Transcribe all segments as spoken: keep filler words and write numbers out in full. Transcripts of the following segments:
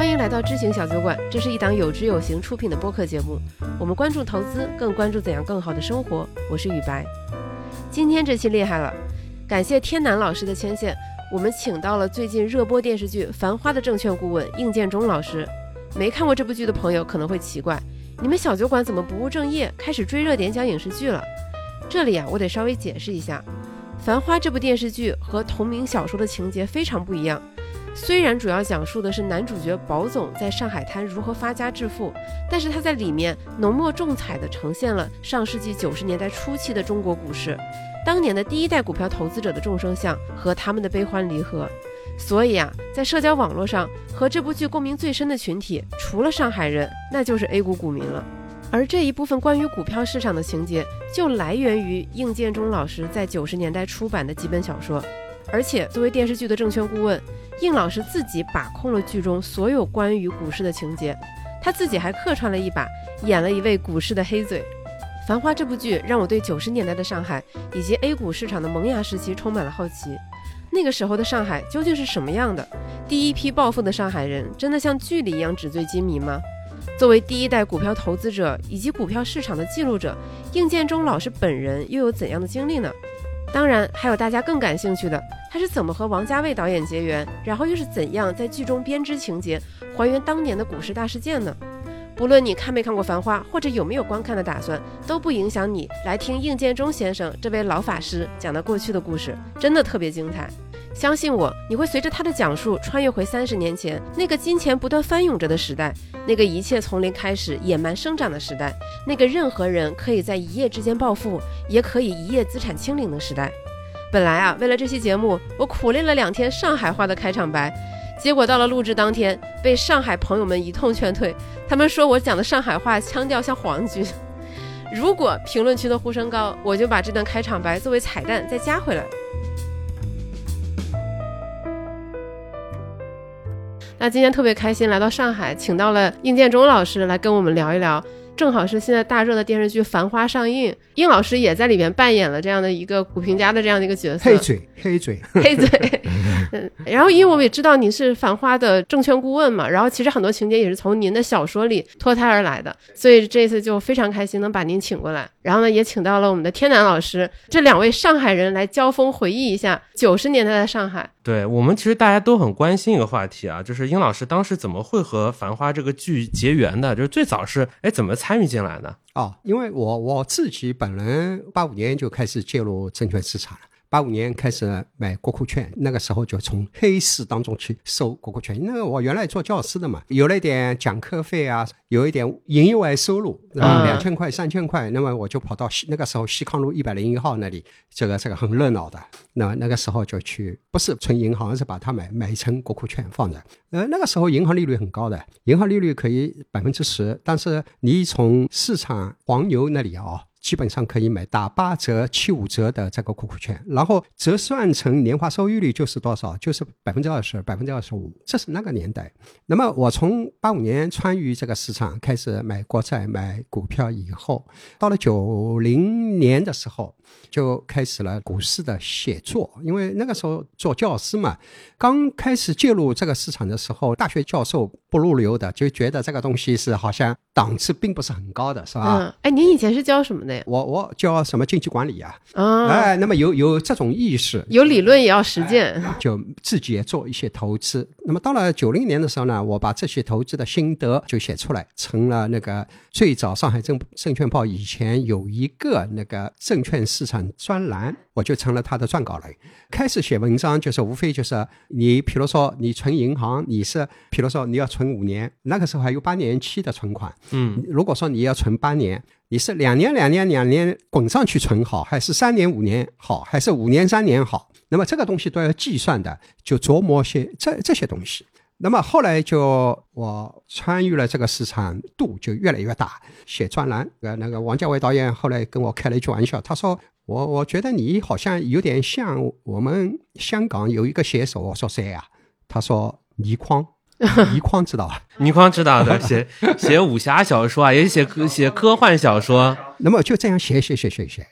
欢迎来到知行小酒馆，这是一档有知有行出品的播客节目。我们关注投资，更关注怎样更好的生活。我是雨白。今天这期厉害了，感谢天南老师的牵线，我们请到了最近热播电视剧《繁花》的证券顾问应建中老师。没看过这部剧的朋友可能会奇怪，你们小酒馆怎么不务正业，开始追热点讲影视剧了？这里啊，我得稍微解释一下，《繁花》这部电视剧和同名小说的情节非常不一样。虽然主要讲述的是男主角保总在上海滩如何发家致富，但是他在里面浓墨重彩地呈现了上世纪九十年代初期的中国股市，当年的第一代股票投资者的众生相和他们的悲欢离合。所以啊，在社交网络上和这部剧共鸣最深的群体，除了上海人，那就是 A 股股民了。而这一部分关于股票市场的情节，就来源于应建中老师在九十年代出版的几本小说。而且作为电视剧的证券顾问，应老师自己把控了剧中所有关于股市的情节，他自己还客串了一把，演了一位股市的黑嘴。《繁花》这部剧让我对九十年代的上海以及 A 股市场的萌芽时期充满了好奇。那个时候的上海究竟是什么样的？第一批暴富的上海人真的像剧里一样纸醉金迷吗？作为第一代股票投资者以及股票市场的记录者，应建中老师本人又有怎样的经历呢？当然还有大家更感兴趣的，他是怎么和王家卫导演结缘，然后又是怎样在剧中编织情节，还原当年的股市大事件呢？不论你看没看过《繁花》，或者有没有观看的打算，都不影响你来听应建中先生这位老法师讲的过去的故事，真的特别精彩。相信我，你会随着他的讲述穿越回三十年前那个金钱不断翻涌着的时代，那个一切从零开始野蛮生长的时代，那个任何人可以在一夜之间暴富，也可以一夜资产清零的时代。本来啊，为了这期节目，我苦练了两天上海话的开场白，结果到了录制当天，被上海朋友们一通劝退，他们说我讲的上海话腔调像皇军。如果评论区的呼声高，我就把这段开场白作为彩蛋再加回来。那今天特别开心来到上海，请到了应建中老师来跟我们聊一聊，正好是现在大热的电视剧《繁花》上映，应老师也在里面扮演了这样的一个股评家的这样的一个角色， 黑嘴黑嘴黑嘴嗯，然后因为我们也知道您是《繁花》的证券顾问嘛，然后其实很多情节也是从您的小说里脱胎而来的，所以这次就非常开心能把您请过来，然后呢也请到了我们的天南老师，这两位上海人来交锋回忆一下九十年代的上海。 对，我们其实大家都很关心一个话题啊，就是应老师当时怎么会和《繁花》这个剧结缘的，就是最早是哎怎么参与进来的？ 哦，因为我我自己本人八五年就开始介入证券市场了，八五年开始买国库券，那个时候就从黑市当中去收国库券。因为我原来做教师的嘛，有了一点讲课费啊，有一点营业外收入，啊，两千块、三千块，那么我就跑到那个时候西康路一百零一号那里，这个这个很热闹的。那那个时候就去，不是存银行，而是把它买买成国库券放着。呃，那个时候银行利率很高的，银行利率可以百分之十，但是你从市场黄牛那里啊，基本上可以买打八折、七五折的这个国库券，然后折算成年化收益率就是多少？就是百分之二十、百分之二十五，这是那个年代。那么我从八五年参与这个市场，开始买国债、买股票以后，到了九零年的时候，就开始了股市的写作。因为那个时候做教师嘛，刚开始介入这个市场的时候，大学教授不入流的，就觉得这个东西是好像档次并不是很高的，是吧？ 嗯，哎，您以前是教什么的呀？ 我我教什么经济管理啊？ 哦， 哎，那么有有这种意识， 有理论也要实践， 哎，就自己也做一些投资。那么到了九零年的时候呢，我把这些投资的心得就写出来，成了那个最早上海证证券报以前有一个那个证券市场专栏，我就成了他的撰稿人。开始写文章就是无非就是你比如说你存银行，你是比如说你要存五年，那个时候还有八年期的存款， 嗯， 如果说你要存八年，你是两年两年两年滚上去存好，还是三年五年好，还是五年三年好？那么这个东西都要计算的，就琢磨些这这些东西。那么后来就我参与了这个市场度就越来越大，写专栏。那个王家卫导演后来跟我开了一句玩笑，他说我我觉得你好像有点像我们香港有一个写手。我说谁啊？他说倪匡。倪匡知道吧？ 倪匡知道的，写写武侠小说啊，也写写科幻小说。 那么就这样写写写写写写，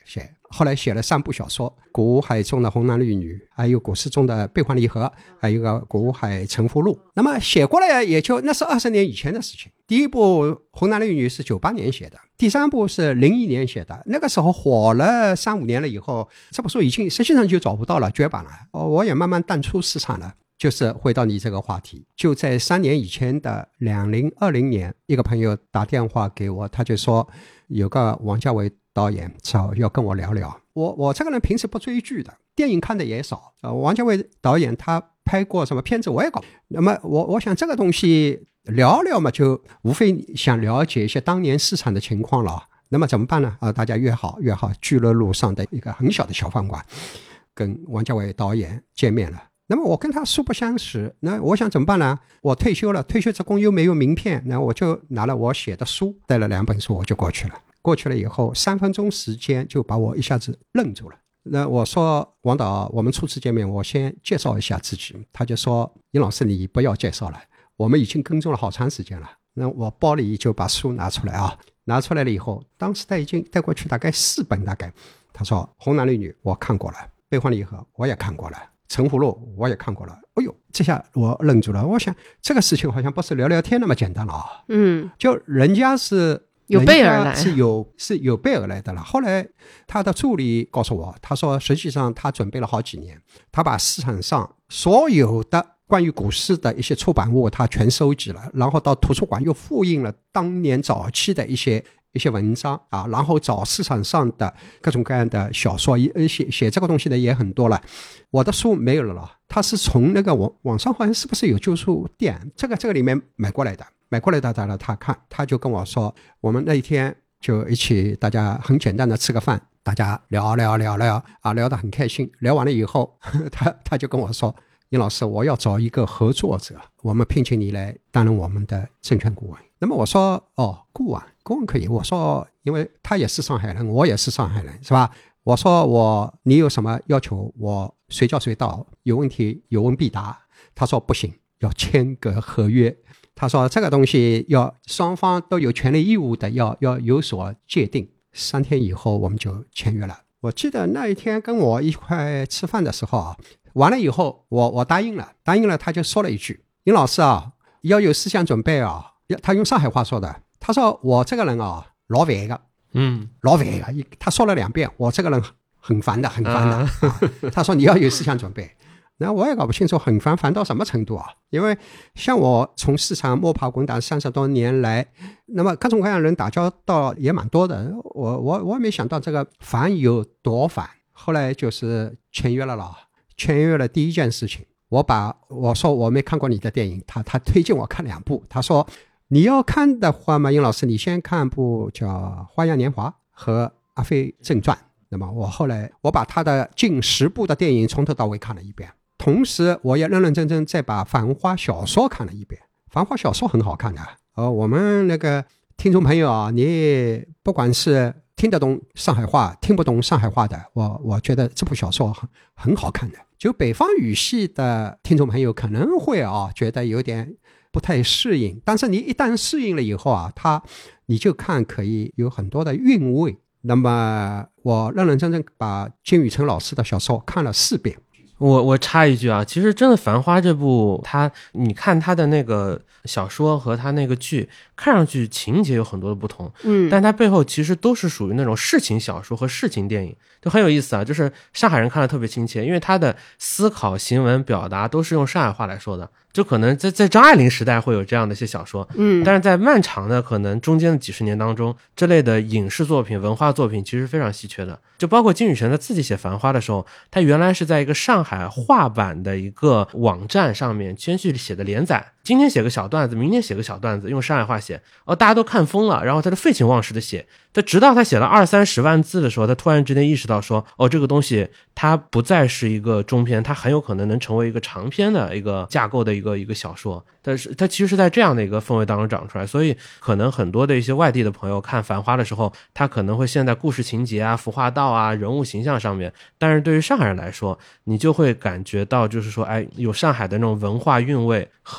后来写了三部小说，古吴海中的红男绿女，还有古诗中的悲欢离合，还有一个古吴海沉浮录。那么写过来也就那是二十年以前的事情。第一部红男绿女是九八年写的，第三部是零一年写的，那个时候火了三五年了以后，这部书已经实际上就找不到了，绝版了，我也慢慢淡出市场了。就是回到你这个话题，就在三年以前的二零二零年，一个朋友打电话给我，他就说有个王家卫导演找要跟我聊聊。我我这个人平时不追剧的，电影看的也少，呃，王家卫导演他拍过什么片子我也搞，那么我我想这个东西聊聊嘛，就无非想了解一些当年市场的情况了。那么怎么办呢？啊，大家约好约好，聚乐路上的一个很小的小饭馆，跟王家卫导演见面了。那么我跟他素不相识，那我想怎么办呢？我退休了，退休之后又没有名片，那我就拿了我写的书，带了两本书我就过去了。过去了以后三分钟时间就把我一下子愣住了。那我说王导，我们初次见面，我先介绍一下自己。他就说殷老师你不要介绍了，我们已经跟踪了好长时间了。那我包里就把书拿出来啊，拿出来了以后，当时他已经带过去大概四本大概。他说红男绿女我看过了，悲欢离合我也看过了，沉浮录我也看过了。哎呦，这下我愣住了，我想这个事情好像不是聊聊天那么简单了啊。 嗯， 就人家是有备而来， 是有是有备而来的了。后来他的助理告诉我，他说实际上他准备了好几年，他把市场上所有的关于股市的一些出版物他全收集了，然后到图书馆又复印了当年早期的一些一些文章啊，然后找市场上的各种各样的小说，写写这个东西的也很多了。我的书没有了了，他是从那个网网上好像是不是有旧书店，这个这个里面买过来的，买过来的他他看，他就跟我说，我们那一天就一起大家很简单的吃个饭，大家聊聊聊聊啊，聊得很开心。聊完了以后，他他就跟我说，殷老师，我要找一个合作者，我们聘请你来担任我们的证券顾问。那么我说哦，顾问顾问可以，我说因为他也是上海人，我也是上海人，是吧？我说我你有什么要求，我随叫随到，有问题有问必答。他说不行，要签个合约。他说这个东西要双方都有权利义务的，要要有所界定。三天以后我们就签约了。我记得那一天跟我一块吃饭的时候啊，完了以后我我答应了，答应了他就说了一句，殷老师啊，要有思想准备啊。他用上海话说的，他说我这个人啊老烦的， 嗯， 老烦的，他说了两遍，我这个人很烦的很烦的、啊啊、他说你要有思想准备。那我也搞不清楚很烦烦到什么程度啊，因为像我从市场摸爬滚打三十多年来，那么各种各样的人打交道也蛮多的，我我我也没想到这个烦有多烦。后来就是签约了啦，签约了第一件事情，我把我说我没看过你的电影，他他推荐我看两部，他说你要看的话嘛，殷老师你先看部叫《花样年华》和《阿飞正传》。那么我后来我把他的近十部的电影从头到尾看了一遍，同时我也认认真真再把繁花小说看了一遍。繁花小说很好看的，呃，我们那个听众朋友啊，你不管是听得懂上海话听不懂上海话的，我我觉得这部小说很很好看的。就北方语系的听众朋友可能会啊觉得有点不太适应，但是你一旦适应了以后啊，它你就看可以有很多的韵味。那么我认认真真把金宇澄老师的小说看了四遍。 我我插一句啊，其实真的《繁花》这部，它你看它的那个小说和它那个剧，看上去情节有很多的不同， 嗯， 但它背后其实都是属于那种市情小说和市情电影，就很有意思啊。就是上海人看了特别亲切，因为他的思考、行文、表达都是用上海话来说的。就可能在在张爱玲时代会有这样的一些小说， 嗯， 但是在漫长的可能中间的几十年当中，这类的影视作品、文化作品其实非常稀缺的。就包括金宇澄在自己写《繁花》的时候，他原来是在一个上海话版的一个网站上面先去写的连载，今天写个小段子，明天写个小段子，用上海话写，哦，大家都看疯了，然后他就废寝忘食的写。他直到他写了二三十万字的时候，他突然之间意识到说，哦，这个东西它不再是一个中篇，它很有可能能成为一个长篇的一个架构的一个一个小说。但是它其实是在这样的一个氛围当中长出来，所以可能很多的一些外地的朋友看《繁花》的时候，他可能会陷在故事情节啊、服化道啊、人物形象上面，但是对于上海人来说，你就会感觉到就是说，哎，有上海的那种文化韵味和那种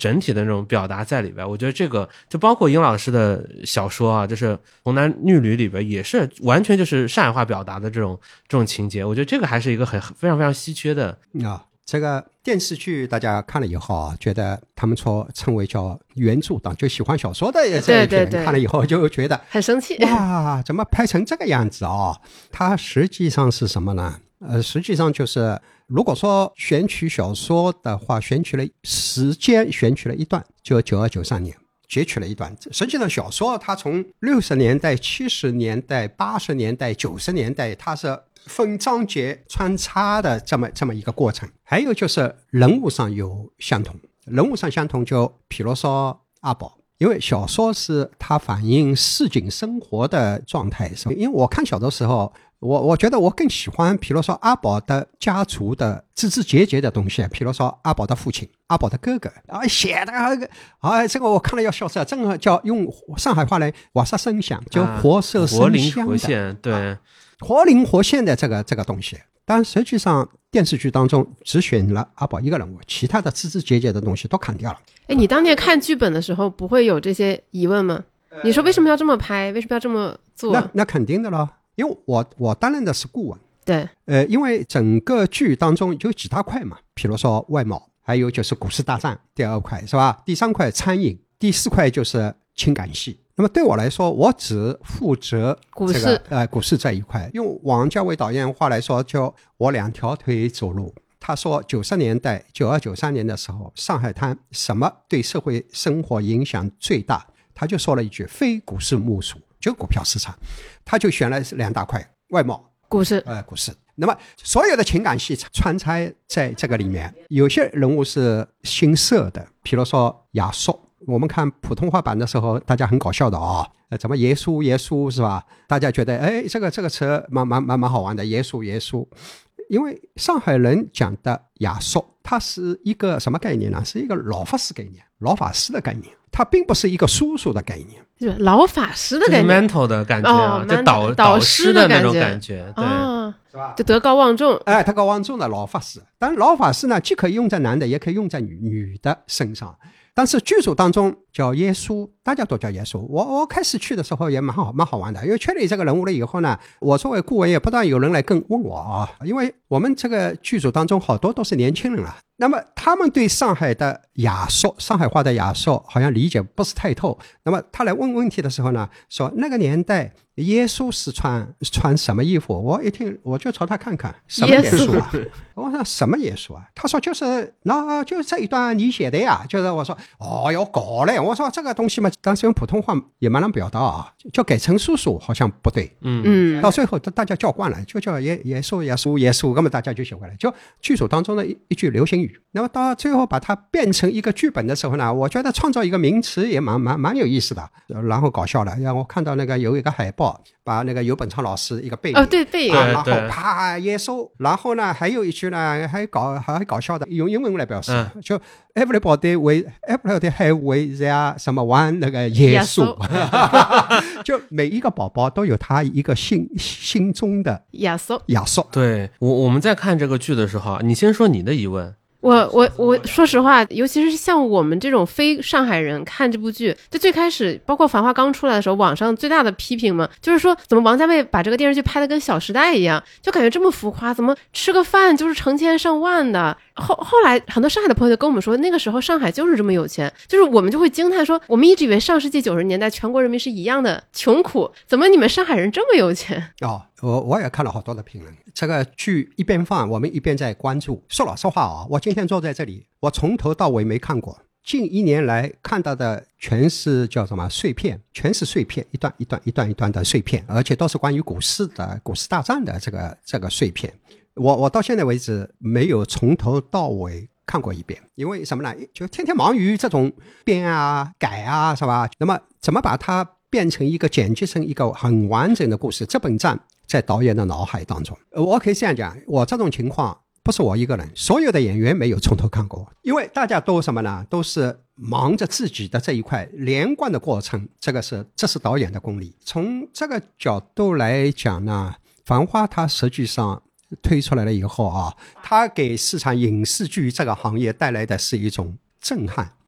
整体的那种表达在里边。我觉得这个就包括殷老师的小说啊，就是《红男绿女》里边也是完全就是上海话表达的这种这种情节，我觉得这个还是一个很非常非常稀缺的啊。这个电视剧大家看了以后啊，觉得他们说称为叫原著党，就喜欢小说的这一批人看了以后就觉得很生气， 哇，怎么拍成这个样子啊？它实际上是什么呢？呃，实际上就是如果说选取小说的话，选取了时间，选取了一段，就九二九三年。截取了一段，实际上小说它从六十年代、七十年代、八十年代、九十年代，它是分章节穿插的这么这么一个过程。还有就是人物上有相同，人物上相同就比如说阿宝，因为小说是它反映市井生活的状态，因为我看小的时候我我觉得我更喜欢比如说阿宝的家族的枝枝节节的东西，比如说阿宝的父亲、阿宝的哥哥啊，写的啊，这个我看了要笑死了，这个叫用上海话来瓦萨声响，就活色生香的、啊、 活灵活现，对、啊， 活灵活现的这个这个东西。但实际上电视剧当中只选了阿宝一个人物，其他的枝枝节节的东西都砍掉了。 哎，你当年看剧本的时候不会有这些疑问吗？你说为什么要这么拍，为什么要这么做？ 那那肯定的了，因为我我担任的是顾问。 对， 呃，因为整个剧当中有几大块嘛，比如说外贸，还有就是股市大战，第二块是吧？第三块餐饮，第四块就是情感戏。那么对我来说，我只负责股市、 这个、呃股市这一块。用王家卫导演话来说，就我两条腿走路。他说九十年代九二九三年的时候，上海滩什么对社会生活影响最大？他就说了一句：非股市莫属，就股票市场。他就选了两大块，外贸、 股市， 呃，股市。那么所有的情感戏穿插在这个里面，有些人物是新设的，比如说亚索。我们看普通话版的时候，大家很搞笑的啊、哦，怎么耶稣耶稣是吧？大家觉得哎，这个这个词蛮蛮蛮蛮好玩的，耶稣耶稣。因为上海人讲的亚索，它是一个什么概念呢？是一个老法师概念，老法师的概念，它并不是一个叔叔的概念， 就是老法师的概念， 就是 mentor 的感觉啊， 哦、 就导导师的那种感觉，对。 哦，是吧？就德高望重， 哎，德高望重的老法师。当然，老法师呢，既可以用在男的，也可以用在女女的身上。但是剧组当中叫耶稣，大家都叫耶稣。我我开始去的时候也蛮好蛮好玩的，因为确立这个人物了以后呢，我作为顾问也不断有人来跟问我啊，因为我们这个剧组当中好多都是年轻人了，那么他们对上海的亚索，上海话的亚索好像理解不是太透。那么他来问问题的时候呢，说那个年代耶稣是穿穿什么衣服？我一听我就朝他看看，什么耶稣啊？我说什么耶稣啊？他说就是那就是这一段你写的呀。就是我说哦哟搞嘞，我说这个东西嘛，当时用普通话也蛮难表达啊，就改成叔叔好像不对。 嗯嗯， 到最后大家叫惯了，就叫耶耶稣耶稣耶稣，那么大家就写过来，就剧组当中的一一句流行语。那么到最后把它变成一个剧本的时候呢，我觉得创造一个名词也蛮蛮蛮有意思的，然后搞笑了。让我看到那个有一个海报，把那个尤本昌老师一个背影， 哦对背影， 啊、然后啪耶稣，然后呢还有一句呢还搞还搞笑的，用英文来表示，嗯、就 everybody with everybody have with their 什么 one 那个耶稣，就每一个宝宝都有他一个心心中的亚索亚索。 对，我我们在看这个剧的时候，你先说你的疑问。 我我我说实话，尤其是像我们这种非上海人看这部剧，就最开始包括《繁花》刚出来的时候，网上最大的批评嘛，就是说怎么王家卫把这个电视剧拍得跟《小时代》一样，就感觉这么浮夸，怎么吃个饭就是成千上万的。后后来很多上海的朋友就跟我们说，那个时候上海就是这么有钱，就是我们就会惊叹说，我们一直以为上世纪九十年代全国人民是一样的穷苦，怎么你们上海人这么有钱？ 哦，我我也看了好多的评论，这个剧一边放，我们一边在关注。说老实话啊，我今天坐在这里，我从头到尾没看过。近一年来看到的全是叫什么碎片，全是碎片，一段一段一段一段的碎片，而且都是关于股市的股市大战的这个这个碎片。我我到现在为止没有从头到尾看过一遍，因为什么呢？就天天忙于这种编啊改啊，是吧？那么怎么把它变成一个剪辑成一个很完整的故事，这本站在导演的脑海当中。我可以这样讲，我这种情况不是我一个人，所有的演员没有从头看过，因为大家都什么呢？都是忙着自己的这一块连贯的过程，这个是这是导演的功力。从这个角度来讲呢，繁花它实际上推出来了以后啊，它给市场影视剧这个行业带来的是一种震撼。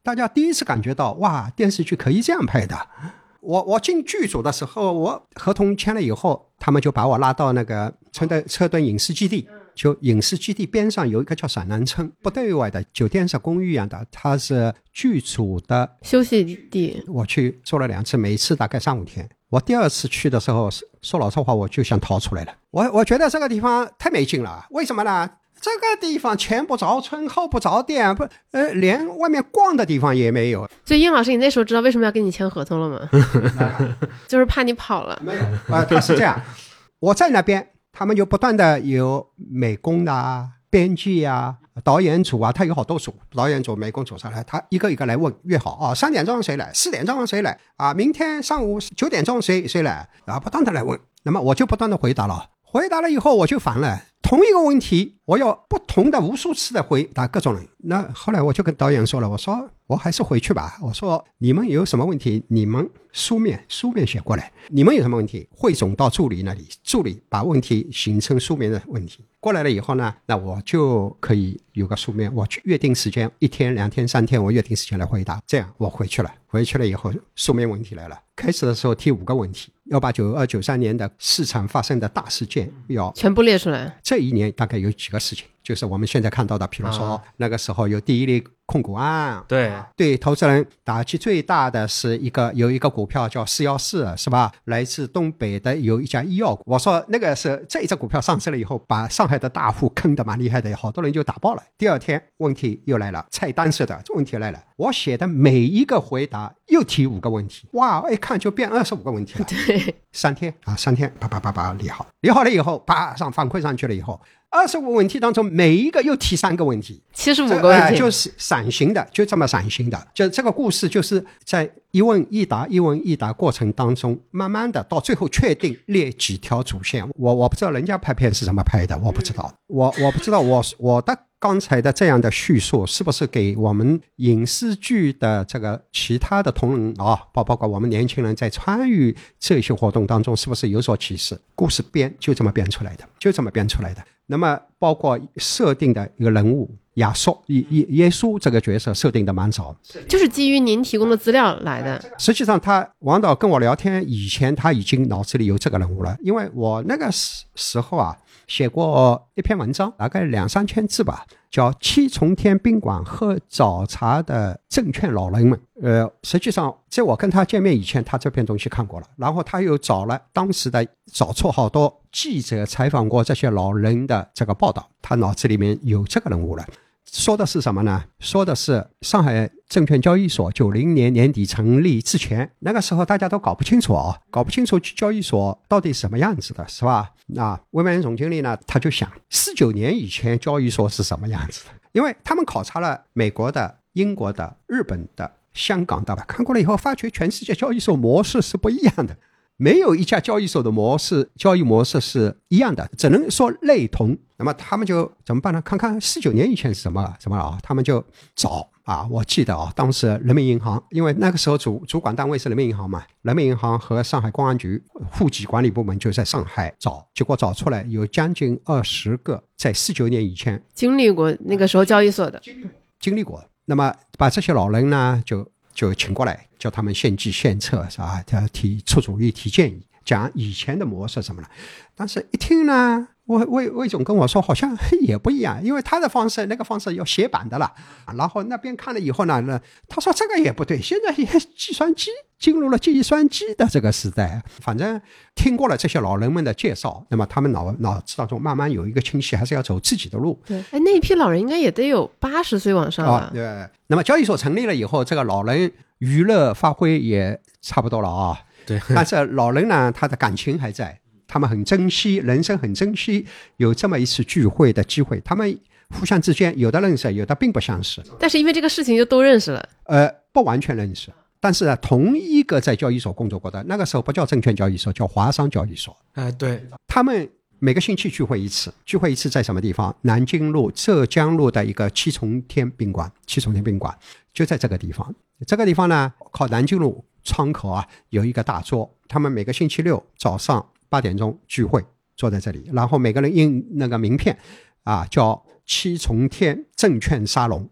大家第一次感觉到哇，电视剧可以这样拍的。我我进剧组的时候，我合同签了以后，他们就把我拉到那个车墩车墩影视基地，就影视基地边上有一个叫陕南村，不对外的酒店是公寓一样的，它是剧组的休息地。我去做了两次，每次大概三五天。我第二次去的时候，说老实话，我就想逃出来了。我我觉得这个地方太没劲了，为什么呢？这个地方前不着村后不着店，不呃，连外面逛的地方也没有。 所以殷老师，你那时候知道为什么要跟你签合同了吗？就是怕你跑了。 没有啊、呃，他是这样，我在那边，他们就不断的有美工的啊、编辑啊、导演组啊，他有好多组，导演组、美工组上来，他一个一个来问约好啊，三点钟谁来，四点钟谁来啊，明天上午九点钟谁谁来啊，不断的来问。那么我就不断的回答了，回答了以后我就烦了。同一个问题我要不同的无数次的回答各种人。那后来我就跟导演说了，我说我还是回去吧，我说你们有什么问题你们书面书面写过来，你们有什么问题汇总到助理那里，助理把问题形成书面的问题过来了以后呢，那我就可以有个书面，我去约定时间，一天两天三天我约定时间来回答，这样我回去了。回去了以后书面问题来了，开始的时候提五个问题，要把九二九三年的市场发生的大事件要全部列出来。 这一年大概有几个事情，就是我们现在看到的，比如说、啊、那个时候有第一例控股案， 对对投资人打击最大的是一个有一个股票叫四一四，是吧？来自东北的有一家医药股，我说那个是这一只股票上市了以后，把上海的大户坑得蛮厉害的，好多人就打爆了。第二天问题又来了，菜单式的问题来了，我写的每一个回答又提五个问题，哇，一看就变二十五个问题了。 对， 三天啊，三天叭叭叭叭理好，理好了以后，叭上反馈上去了以后。二十五个问题当中，每一个又提三个问题， 七十五个问题、 呃、就是闪形的，就这么闪形的。就这个故事就是在一问一答、一问一答过程当中，慢慢的到最后确定列几条主线。我我不知道人家拍片是怎么拍的，我不知道，我我不知道我我的刚才的这样的叙述是不是给我们影视剧的这个其他的同仁啊，包包括我们年轻人在参与这些活动当中，是不是有所启示？故事编就这么编出来的，就这么编出来的。那么包括设定的一个人物亚瑟耶稣这个角色设定的蛮早， 就是基于您提供的资料来的。 实际上他王导跟我聊天以前他已经脑子里有这个人物了，因为我那个时候啊写过一篇文章，大概两三千字吧，叫七重天宾馆喝早茶的证券老人们。呃，实际上在我跟他见面以前，他这篇东西看过了，然后他又找了当时的找出好多记者采访过这些老人的这个报道，他脑子里面有这个人物了。说的是什么呢？说的是上海证券交易所九零年年底成立之前，那个时候大家都搞不清楚啊，搞不清楚交易所到底什么样子的，是吧？那魏曼总经理呢，他就想四九年以前交易所是什么样子的，因为他们考察了美国的、英国的、日本的、香港的吧，看过了以后发觉全世界交易所模式是不一样的，没有一家交易所的模式交易模式是一样的，只能说类同。那么他们就怎么办呢？看看四九年以前是什么什么啊？他们就找啊，我记得啊，当时人民银行，因为那个时候主主管单位是人民银行嘛，人民银行和上海公安局户籍管理部门就在上海找，结果找出来有将近二十个在四九年以前经历过那个时候交易所的， 经历过。那么把这些老人呢，就就请过来，叫他们献计献策，是吧？提出主意、提建议，讲以前的模式什么了。但是一听呢，魏魏魏总跟我说，好像也不一样，因为他的方式那个方式要写版的了。然后那边看了以后呢，他说这个也不对，现在也计算机进入了计算机的这个时代。反正听过了这些老人们的介绍，那么他们脑脑子当中慢慢有一个清晰，还是要走自己的路。 对，哎，那一批老人应该也得有八十岁往上了。 哦、对。那么交易所成立了以后，这个老人娱乐发挥也差不多了啊。 对。 但是老人呢，他的感情还在。他们很珍惜人生，很珍惜有这么一次聚会的机会。他们互相之间有的认识，有的并不相识。 但是因为这个事情就都认识了。 呃，不完全认识，但是、啊、同一个在交易所工作过的，那个时候不叫证券交易所，叫华商交易所。 哎、呃，对。 他们每个星期聚会一次，聚会一次在什么地方？南京路、浙江路的一个七重天宾馆，七重天宾馆就在这个地方。这个地方呢，靠南京路窗口啊有一个大桌，他们每个星期六早上八点钟聚会，坐在这里，然后每个人印那个名片啊，叫七重天证券沙龙，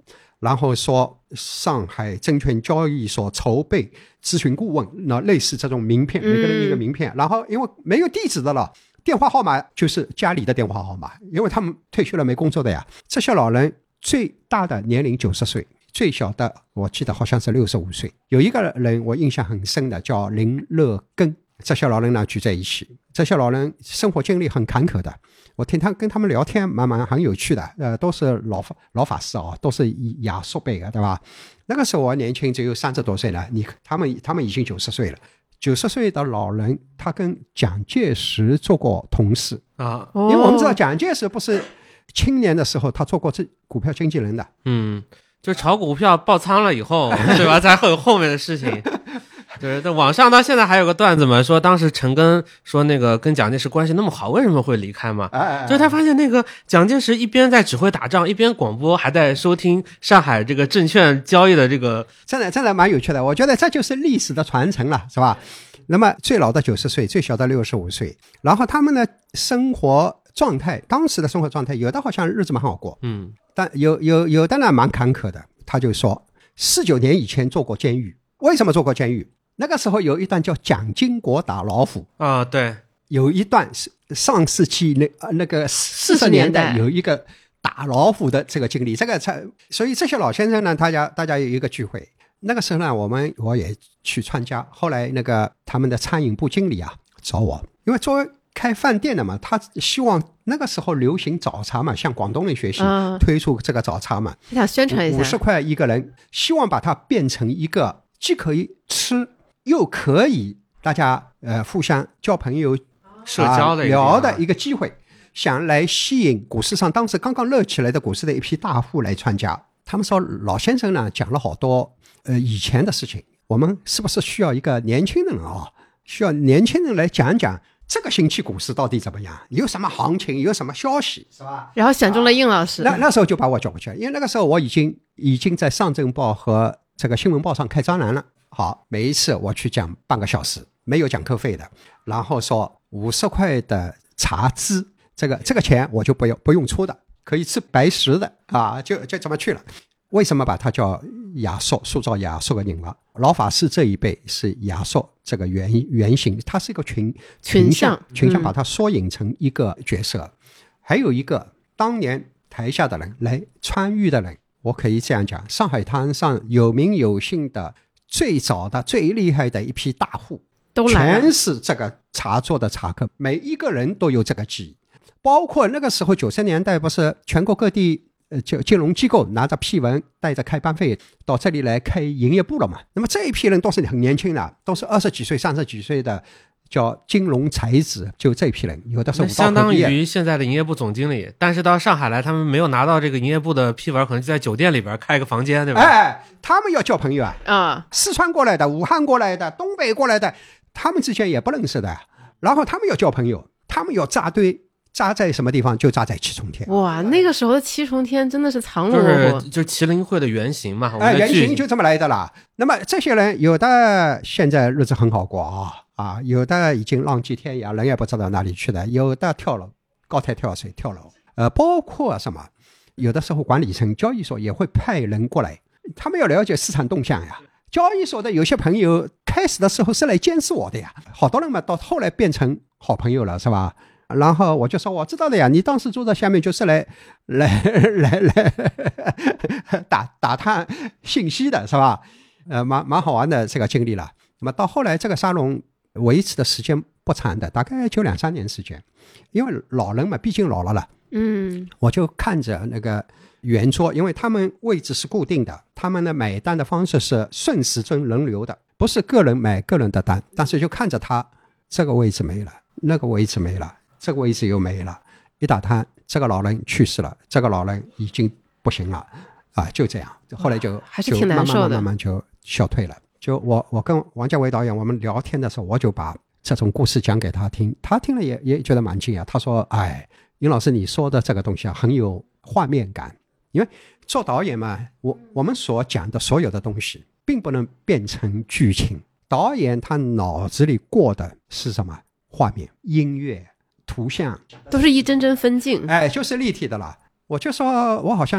然后说上海证券交易所筹备咨询顾问，那类似这种名片，每个人一个名片、嗯、然后因为没有地址的了，电话号码就是家里的电话号码，因为他们退休了没工作的呀。这些老人最大的年龄九十岁，最小的我记得好像是六十五岁。有一个人我印象很深的叫林乐根，这些老人呢聚在一起，这些老人生活经历很坎坷的，我听他跟他们聊天蛮蛮很有趣的，呃，都是老法老法师啊，都是亚述辈的，对吧？那个时候我年轻只有三十多岁了，你他们他们已经九十岁了。九十岁的老人，他跟蒋介石做过同事啊， 因为我们知道蒋介石不是青年的时候他做过这股票经纪人的， 嗯，就炒股票爆仓了以后，对吧？才会有后面的事情。对，在网上到现在还有个段子嘛，说当时陈赓说那个跟蒋介石关系那么好，为什么会离开嘛？ 哎哎哎， 就是他发现那个蒋介石一边在指挥打仗，一边广播，还在收听上海这个证券交易的这个， 真的真的蛮有趣的。我觉得这就是历史的传承了，是吧？那么最老的九十岁，最小的六十五岁，然后他们的生活状态，当时的生活状态，有的好像日子蛮好过， 嗯， 但有有有的呢蛮坎坷的。他就说，四九年以前做过监狱，为什么做过监狱？那个时候有一段叫蒋经国打老虎啊，对， 有一段是上世纪那那个四十年代有一个打老虎的这个经历，这个才所以这些老先生呢，大家大家有一个聚会。那个时候呢，我们我也去参加。后来那个他们的餐饮部经理啊找我，因为作为开饭店的嘛，他希望那个时候流行早茶嘛，向广东人学习、嗯、推出这个早茶嘛， 想宣传一下， 五十块一个人，希望把它变成一个既可以吃又可以大家呃互相交朋友、 社交的、 啊、聊的一个机会，想来吸引股市上当时刚刚热起来的股市的一批大户来参加。他们说老先生呢讲了好多呃以前的事情，我们是不是需要一个年轻人啊？需要年轻人来讲讲这个星期股市到底怎么样，有什么行情，有什么消息，是吧？ 然后选中了应老师、 啊、那那时候就把我叫过去，因为那个时候我已经已经在上证报和这个新闻报上开专栏了。好，每一次我去讲半个小时，没有讲课费的，然后说五十块的茶资，这个这个钱我就不用不用出的，可以吃白食的啊，就就这么去了。为什么把它叫亚述，塑造亚述的人物？老法师这一辈是亚述这个原原型，它是一个群群像，群像把它缩影成一个角色。嗯、还有一个当年台下的人来参与的人，我可以这样讲，上海滩上有名有姓的最早的最厉害的一批大户都来了， 全是这个茶座的茶客，每一个人都有这个记忆。包括那个时候九十年代不是全国各地呃就金融机构拿着批文带着开班费到这里来开营业部了嘛，那么这一批人都是很年轻的，都是二十几岁三十几岁的，叫金融才子，就这批人，有的是武道相当于现在的营业部总经理，但是到上海来他们没有拿到这个营业部的批文，可能就在酒店里边开个房间，对吧？ 哎，他们要交朋友啊， 啊， 四川过来的，武汉过来的，东北过来的，他们之间也不认识的，然后他们要交朋友，他们要扎堆，扎在什么地方就扎在七重天。 哇，那个时候的七重天真的是藏龙活虎，就是就是麒麟会的原型嘛。 哎，原型就这么来的啦。那么这些人有的现在日子很好过啊啊，有的已经浪迹天涯，人也不知道哪里去了，有的跳楼，高台跳水跳楼。呃，包括什么？有的时候管理层交易所也会派人过来，他们要了解市场动向呀。交易所的有些朋友开始的时候是来监视我的呀，好多人嘛，到后来变成好朋友了，是吧？然后我就说我知道的呀，你当时坐在下面就是来来来来打打探信息的，是吧？呃，蛮蛮好玩的这个经历了。那么到后来这个沙龙维持的时间不长的，大概就两三年时间，因为老人嘛，毕竟老了了。 嗯， 我就看着那个圆桌，因为他们位置是固定的，他们的买单的方式是顺时针轮流的，不是个人买个人的单，但是就看着他这个位置没了，那个位置没了，这个位置又没了，一打探这个老人去世了，这个老人已经不行了啊，就这样，后来就还是挺难受的， 就慢慢慢慢就消退了。就我我跟王家卫导演我们聊天的时候，我就把这种故事讲给他听，他听了也也觉得蛮惊讶。他说：“哎，尹老师你说的这个东西啊，很有画面感。因为做导演嘛，我我们所讲的所有的东西，并不能变成剧情。导演他脑子里过的是什么？画面、音乐、图像， 都是一帧帧分镜， 哎，就是立体的了。我就说我好像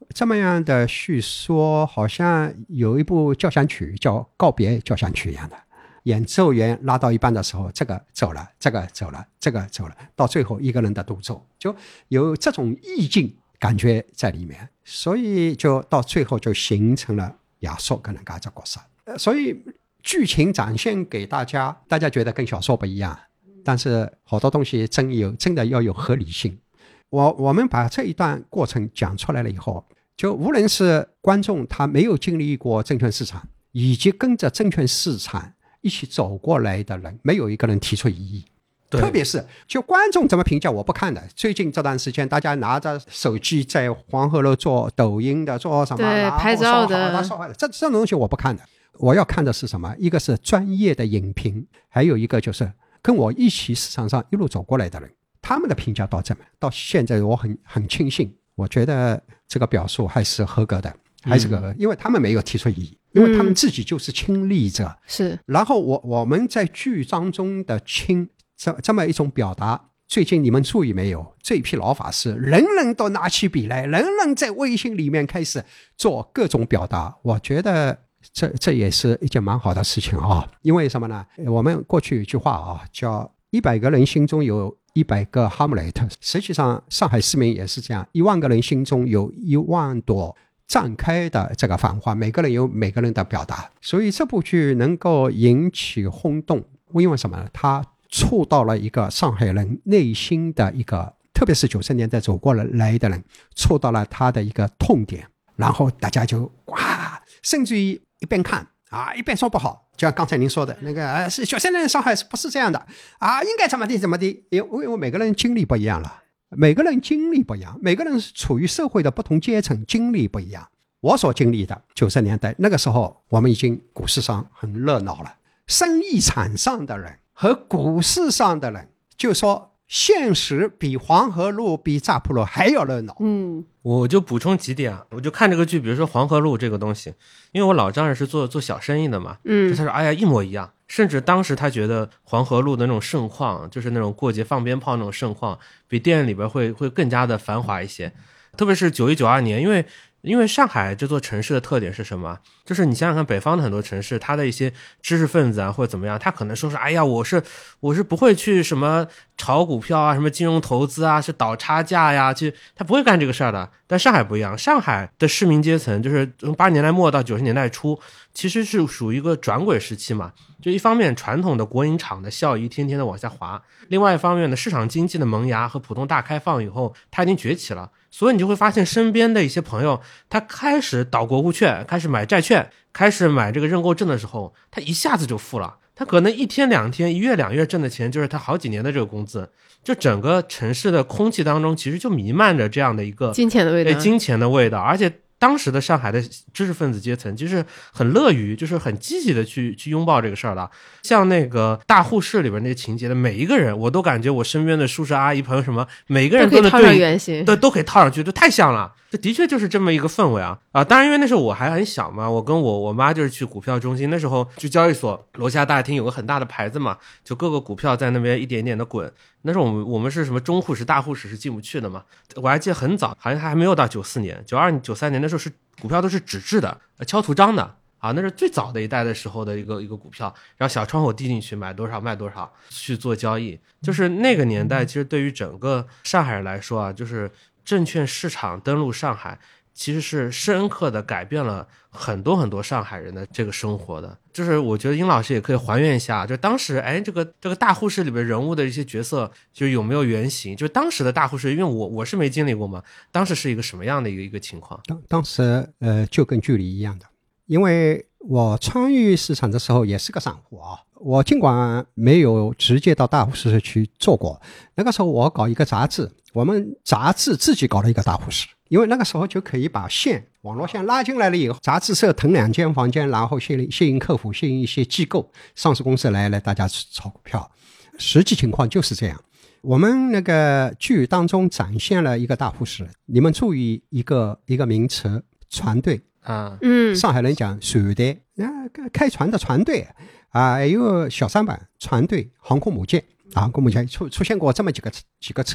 这么样的叙说，好像有一部交响曲叫告别交响曲一样的，演奏员拉到一半的时候，这个走了，这个走了，这个走了，到最后一个人的独奏，就有这种意境感觉在里面，所以就到最后就形成了亚索跟那个这角色。所以剧情展现给大家，大家觉得跟小说不一样，但是好多东西真有真的要有合理性。我我们把这一段过程讲出来了以后，就无论是观众他没有经历过证券市场，以及跟着证券市场一起走过来的人，没有一个人提出异议。特别是就观众怎么评价我不看的，最近这段时间大家拿着手机在黄河路做抖音的，做什么对拍照的， 这这种东西我不看的。我要看的是什么？一个是专业的影评，还有一个就是跟我一起市场上一路走过来的人，他们的评价到这么到现在我很很庆幸，我觉得这个表述还是合格的，还是合格、嗯、因为他们没有提出异议，因为他们自己就是亲历者、嗯、 是。 然后我我们在剧当中的亲这这么一种表达，最近你们注意没有，这一批老法师人人都拿起笔来，人人在微信里面开始做各种表达，我觉得这这也是一件蛮好的事情啊。因为什么呢？我们过去有一句话啊，叫一百个人心中有一百个哈姆雷特，实际上上海市民也是这样，一万个人心中有一万朵绽开的这个繁花，每个人有每个人的表达。所以这部剧能够引起轰动，因为什么呢？它触到了一个上海人内心的一个，特别是九十年代走过来的人，触到了他的一个痛点，然后大家就哇，甚至于一边看啊一边说不好，就像刚才您说的那个，呃，是九十年代上海不是这样的啊，应该怎么地怎么地，因为每个人经历不一样了，每个人经历不一样，每个人处于社会的不同阶层，经历不一样。我所经历的九十年代那个时候，我们已经股市上很热闹了，生意场上的人和股市上的人就说现实比黄河路比乍浦路还要热闹。 嗯， 我就补充几点啊，我就看这个剧，比如说黄河路这个东西，因为我老丈人是做做小生意的嘛，嗯，他说哎呀一模一样，甚至当时他觉得黄河路的那种盛况，就是那种过节放鞭炮那种盛况，比电影里边会会更加的繁华一些。特别是九一九二年，因为因为上海这座城市的特点是什么？就是你想想看，北方的很多城市，它的一些知识分子啊，或者怎么样，他可能说是，哎呀，我是我是不会去什么炒股票啊，什么金融投资啊，是倒差价呀，去他不会干这个事儿的。但上海不一样，上海的市民阶层就是从八十年代末到九十年代初，其实是属于一个转轨时期嘛。就一方面，传统的国营厂的效益天天的往下滑；另外一方面呢，市场经济的萌芽和普通大开放以后，它已经崛起了。所以你就会发现身边的一些朋友，他开始倒国库券，开始买债券，开始买这个认购证的时候，他一下子就富了。他可能一天两天一月两月挣的钱就是他好几年的这个工资。就整个城市的空气当中其实就弥漫着这样的一个金钱的味道， 金钱的味道。而且当时的上海的知识分子阶层就是很乐于，就是很积极的去去拥抱这个事儿的。像那个大户室里边那些情节的每一个人，我都感觉我身边的叔叔阿姨朋友什么，每个人都能对原型， 对，都可以套上去，就太像了。这的确就是这么一个氛围啊啊！当然，因为那时候我还很小嘛，我跟我我妈就是去股票中心，那时候去交易所楼下大厅有个很大的牌子嘛，就各个股票在那边一点一点的滚。那时候我们我们是什么中户室、大户室是进不去的嘛。我还记得很早，好像还没有到九四年、九二、九三年，那时候是股票都是纸质的、敲图章的啊，那是最早的一代的时候的一个一个股票，然后小窗口递进去，买多少卖多少去做交易。就是那个年代，其实对于整个上海人来说啊，就是证券市场登陆上海，其实是深刻的改变了很多很多上海人的这个生活的。就是我觉得殷老师也可以还原一下，就当时哎这个这个大户室里边人物的一些角色，就有没有原型？就当时的大户室，因为我我是没经历过嘛，当时是一个什么样的一个一个情况？ 当当时呃就跟剧里一样的，因为我参与市场的时候也是个散户啊。我尽管没有直接到大户室去做过，那个时候我搞一个杂志，我们杂志自己搞了一个大户室，因为那个时候就可以把线网络线拉进来了以后，杂志社腾两间房间，然后吸引吸引客户，吸引一些机构上市公司来来大家炒股票。实际情况就是这样。我们那个剧当中展现了一个大户室，你们注意一个一个名词，船队啊， 嗯，上海人讲船队，啊，开船的船队啊，还有小舢板船队、航空母舰啊，航空母舰出出现过这么几个几个车，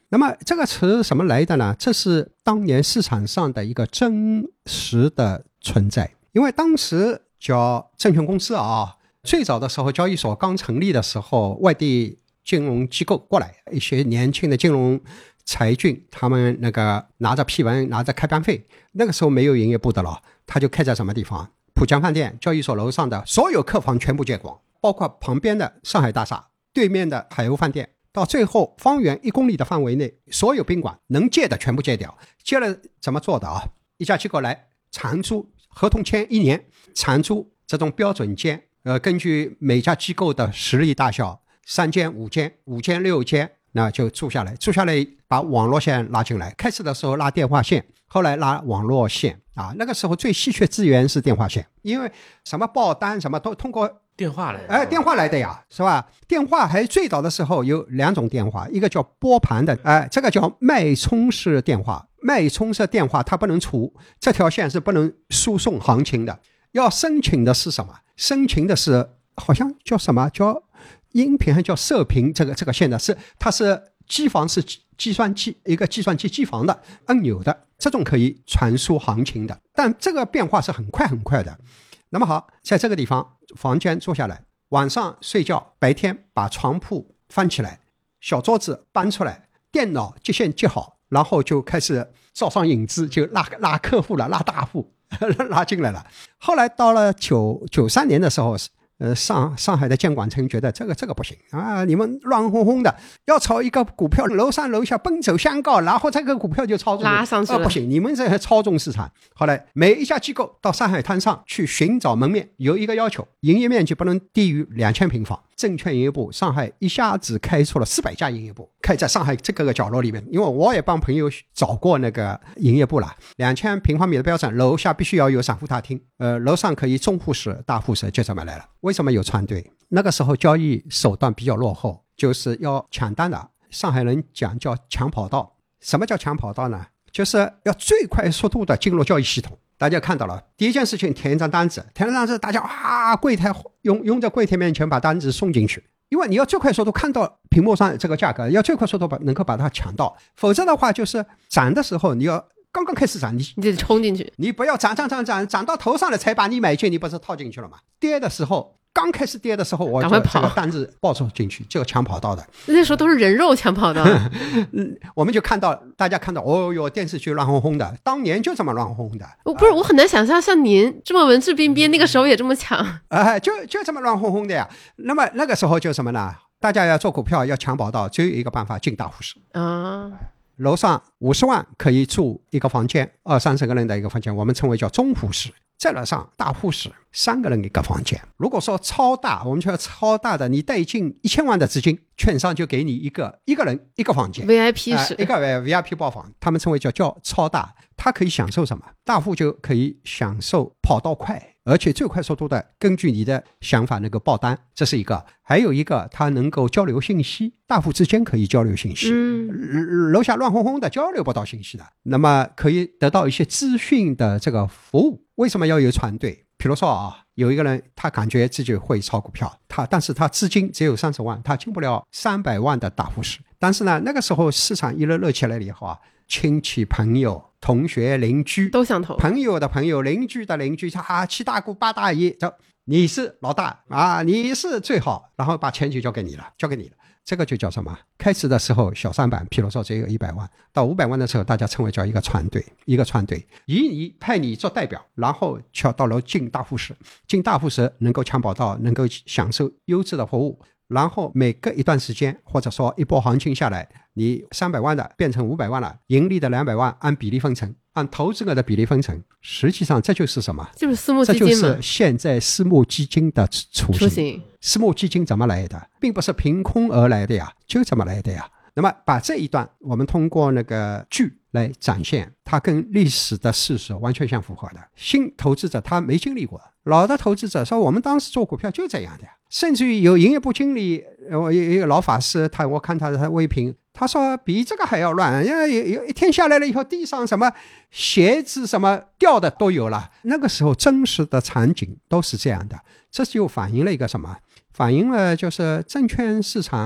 那么这个词什么来的呢？这是当年市场上的一个真实的存在。因为当时叫证券公司啊，最早的时候交易所刚成立的时候，外地金融机构过来，一些年轻的金融才俊，他们那个拿着批文拿着开班费，那个时候没有营业部的了，他就开在什么地方？浦江饭店交易所楼上的所有客房全部借光，包括旁边的上海大厦，对面的海鸥饭店，到最后方圆一公里的范围内，所有宾馆能借的全部借掉。借了怎么做的啊？一家机构来长租，合同签一年，长租这种标准间，呃，根据每家机构的实力大小，三间、五间、五间、六间，那就住下来，住下来把网络线拉进来。开始的时候拉电话线，后来拉网络线啊。那个时候最稀缺资源是电话线，因为什么报单什么都通过电话来的， 哎，电话来的呀，是吧？电话还最早的时候有两种电话，一个叫拨盘的，哎，这个叫脉冲式电话。脉冲式电话它不能出，这条线是不能输送行情的。要申请的是什么？申请的是好像叫什么？叫音频还叫射频？这个这个线的是它是机房是计算机一个计算机机房的按钮的，这种可以传输行情的，但这个变化是很快很快的。那么好，在这个地方房间坐下来，晚上睡觉，白天把床铺翻起来，小桌子搬出来，电脑接线接好，然后就开始照上影子，就拉拉客户了，拉大户拉进来了。后来到了九九三年的时候，呃，上上海的监管层觉得这个这个不行啊，你们乱哄哄的，要炒一个股票，楼上楼下奔走相告，然后这个股票就操纵拉上去了、 呃、不行，你们这操纵市场。后来每一家机构到上海滩上去寻找门面，有一个要求，营业面积不能低于两千平方。证券营业部上海一下子开出了四百家营业部，开在上海这个角落里面。因为我也帮朋友找过那个营业部了，两千平方米的标准，楼下必须要有散户大厅，呃，楼上可以中户式、大户式，就这么来了。为什么有船队？那个时候交易手段比较落后，就是要抢单的。上海人讲叫抢跑道。什么叫抢跑道呢？就是要最快速度的进入交易系统。大家看到了，第一件事情填一张单子，填了单子，大家啊，柜台拥拥在柜台面前把单子送进去，因为你要最快速度看到屏幕上这个价格，要最快速度把能够把它抢到，否则的话就是涨的时候你要刚刚开始涨，你你得冲进去， 你不要涨涨涨涨涨到头上了才把你买进，你不是套进去了吗？跌的时候。刚开始跌的时候，我赶快跑， 这个单子报出进去，就抢跑道的。 那时候都是人肉抢跑道。 嗯，我们就看到大家看到，哦哟，电视剧乱哄哄的，当年就这么乱哄哄的。 我不是，我很难想象像您这么文质彬彬，那个时候也这么抢。 哎、呃，就就这么乱哄哄的呀。那么那个时候就什么呢？大家要做股票要抢跑道，只有一个办法，进大户室啊。 楼上五十万可以住一个房间，二三十个人的一个房间，我们称为叫中户室。再来上大户室，三个人一个房间。如果说超大，我们说超大的，你带进一千万的资金，券商就给你一个一个人一个房间 V I P 室、 呃、一个 V I P 包房，他们称为叫叫超大。他可以享受什么？大户就可以享受跑道快，而且最快速度的根据你的想法能够报单，这是一个。还有一个，他能够交流信息，大户之间可以交流信息。嗯，楼下乱哄哄的交流不到信息的，那么可以得到一些资讯的这个服务。为什么要有团队？比如说啊，有一个人他感觉自己会炒股票，他但是他资金只有三十万，他进不了三百万的大户室。但是呢，那个时候市场一热热起来了以后啊，亲戚朋友同学邻居都想投， 朋友的朋友邻居的邻居，他啊七大姑八大姨，走，你是老大啊，你是最好，然后把钱就交给你了，交给你了。这个就叫什么？开始的时候小三板，譬如说只有一百万，到五百万的时候，大家称为叫一个船队，一个船队，以你派你做代表，然后敲到楼进大户室，进大户室能够抢跑道，能够享受优质的服务。然后每隔一段时间，或者说一波行情下来，你三百万的变成五百万了，盈利的两百万按比例分成，按投资额的比例分成。实际上这就是什么？ 就是私募基金嘛。 这就是现在私募基金的雏形。 雏形。 私募基金怎么来的？并不是凭空而来的呀，就这么来的呀。那么把这一段我们通过那个剧来展现，它跟历史的事实完全相符合的。新投资者他没经历过，老的投资者说我们当时做股票就这样的呀。甚至于有营业部经理，我有一个老法师，他我看他的微评，他说比这个还要乱，因为有一天下来了以后，地上什么鞋子什么掉的都有了。那个时候真实的场景都是这样的，这就反映了一个什么？反映了就是证券市场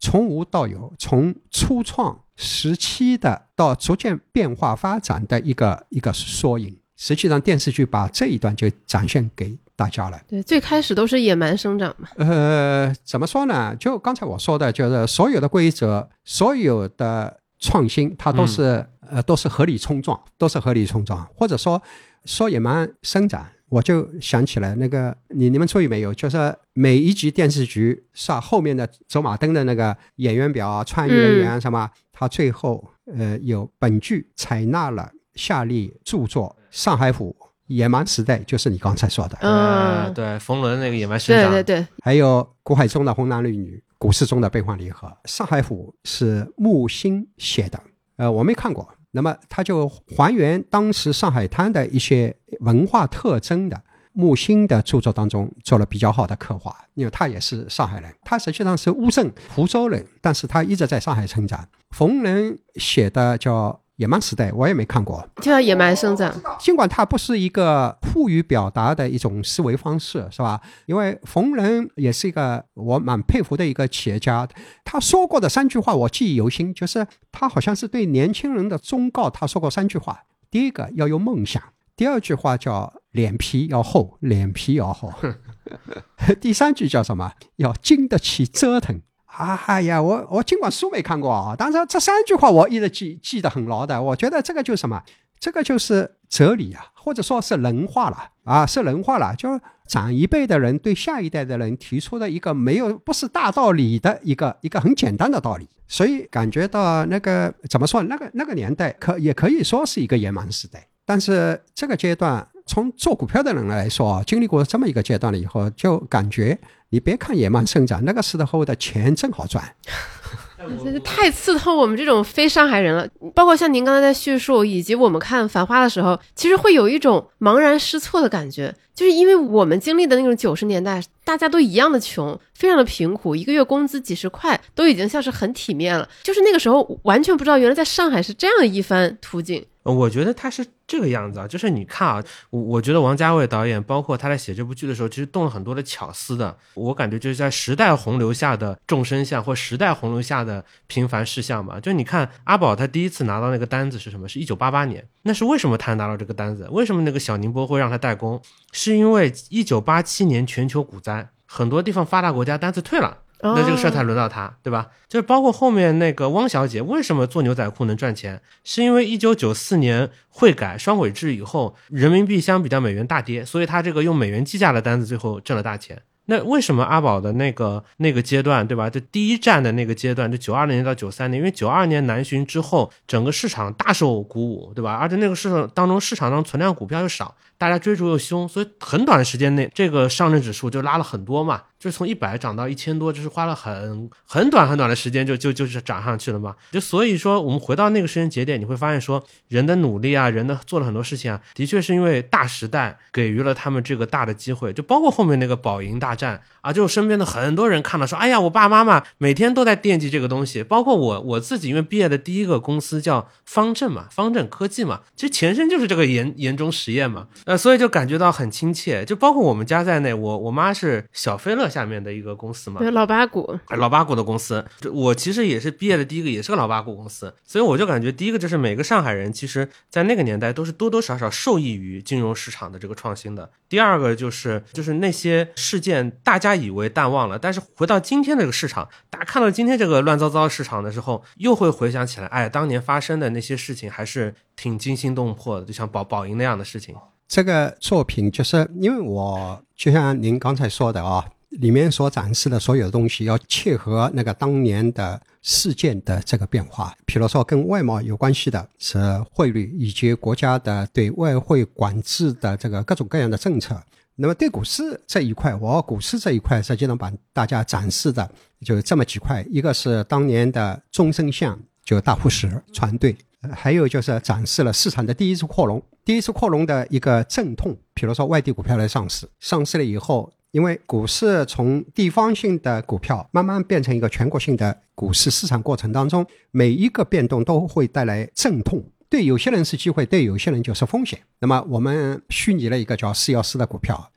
从无到有，从初创时期的到逐渐变化发展的一个一个缩影。实际上电视剧把这一段就展现给大家了。 对，最开始都是野蛮生长嘛。 呃，怎么说呢？就刚才我说的，就是所有的规则，所有的创新，它都是、嗯、呃都是合理冲撞，都是合理冲撞。或者说说野蛮生长，我就想起来那个，你你们注意没有？就是每一集电视剧是吧，后面的走马灯的那个演员表啊、穿越人员什么，嗯、他最后呃有本剧采纳了下列著作《上海府》。野蛮时代就是你刚才说的， 嗯，对，冯仑那个野蛮生长， 对对对， 还有古海中的红男绿女，股市中的悲欢离合。上海府是木心写的，呃，我没看过，那么他就还原当时上海滩的一些文化特征的，木心的著作当中做了比较好的刻画，因为他也是上海人，他实际上是乌镇湖州人，但是他一直在上海成长。冯仑写的叫野蛮时代，我也没看过， 就叫野蛮生长。 尽管它不是一个富于表达的一种思维方式，是吧？因为冯仑也是一个我蛮佩服的一个企业家，他说过的三句话我记忆犹新，就是他好像是对年轻人的忠告，他说过三句话。第一个要有梦想，第二句话叫脸皮要厚，脸皮要厚第三句叫什么？要经得起折腾。哎呀，我我尽管书没看过啊，但是这三句话我一直记记得很牢的。我觉得这个就是什么？这个就是哲理啊，或者说是人话了啊，是人话了。就是长一辈的人对下一代的人提出的一个没有不是大道理的一个一个很简单的道理。所以感觉到那个怎么说？那个那个年代可也可以说是一个野蛮时代，但是这个阶段从做股票的人来说，经历过这么一个阶段了以后，就感觉你别看野蛮生长，那个时候的钱真好赚。 太刺痛我们这种非上海人了。包括像您刚才在叙述以及我们看《繁花》的时候，其实会有一种茫然失措的感觉，就是因为我们经历的那种九十年代大家都一样的穷，非常的贫苦，一个月工资几十块都已经像是很体面了，就是那个时候完全不知道原来在上海是这样一番途径。 我觉得他是这个样子啊，就是你看啊，我我觉得王家卫导演包括他在写这部剧的时候，其实动了很多的巧思的。我感觉就是在时代洪流下的众生相，或时代洪流下的平凡事项吧。就你看阿宝他第一次拿到那个单子是什么？是一九八八年。那是为什么他拿到这个单子？为什么那个小宁波会让他代工？是因为一九八七年全球股灾，很多地方发达国家单子退了。那这个事儿才轮到他，对吧？就是包括后面那个汪小姐为什么做牛仔裤能赚钱，是因为一九九四年汇改双轨制以后，人民币相比较美元大跌，所以他这个用美元计价的单子最后挣了大钱。那为什么阿宝的那个那个阶段，对吧？这第一站的那个阶段，就九二年到九三年，因为九二年南巡之后，整个市场大受鼓舞，对吧？而且那个市场当中，市场上存量股票又少，大家追逐又凶，所以很短的时间内，这个上证指数就拉了很多嘛，就是从一百涨到一千多，就是花了很很短很短的时间就就就是涨上去了嘛。就所以说，我们回到那个时间节点，你会发现说，人的努力啊，人的做了很多事情啊，的确是因为大时代给予了他们这个大的机会，就包括后面那个保盈大战啊，就身边的很多人看到说，哎呀，我爸妈妈每天都在惦记这个东西，包括我我自己，因为毕业的第一个公司叫方正嘛，方正科技嘛，其实前身就是这个研研中实验嘛，呃，所以就感觉到很亲切。就包括我们家在内，我我妈是小飞乐下面的一个公司嘛， 对，老八股， 老八股的公司，我其实也是毕业的第一个，也是个老八股公司，所以我就感觉第一个就是每个上海人，其实在那个年代都是多多少少受益于金融市场的这个创新的。第二个就是就是那些事件大家以为淡忘了，但是回到今天这个市场，大家看到今天这个乱糟糟的市场的时候，又会回想起来，哎，当年发生的那些事情还是挺惊心动魄的，就像宝宝盈那样的事情。 这个作品就是因为我就像您刚才说的啊，里面所展示的所有的东西要切合那个当年的事件的这个变化，比如说跟外贸有关系的是汇率以及国家的对外汇管制的这个各种各样的政策。那么对股市这一块，我股市这一块实际上把大家展示的就这么几块，一个是当年的中生相，就大富时船队，还有就是展示了市场的第一次扩容，第一次扩容的一个阵痛，比如说外地股票来上市，上市了以后，因为股市从地方性的股票慢慢变成一个全国性的股市市场过程当中，每一个变动都会带来阵痛，对有些人是机会，对有些人就是风险。那么我们虚拟了一个叫四一四的股票，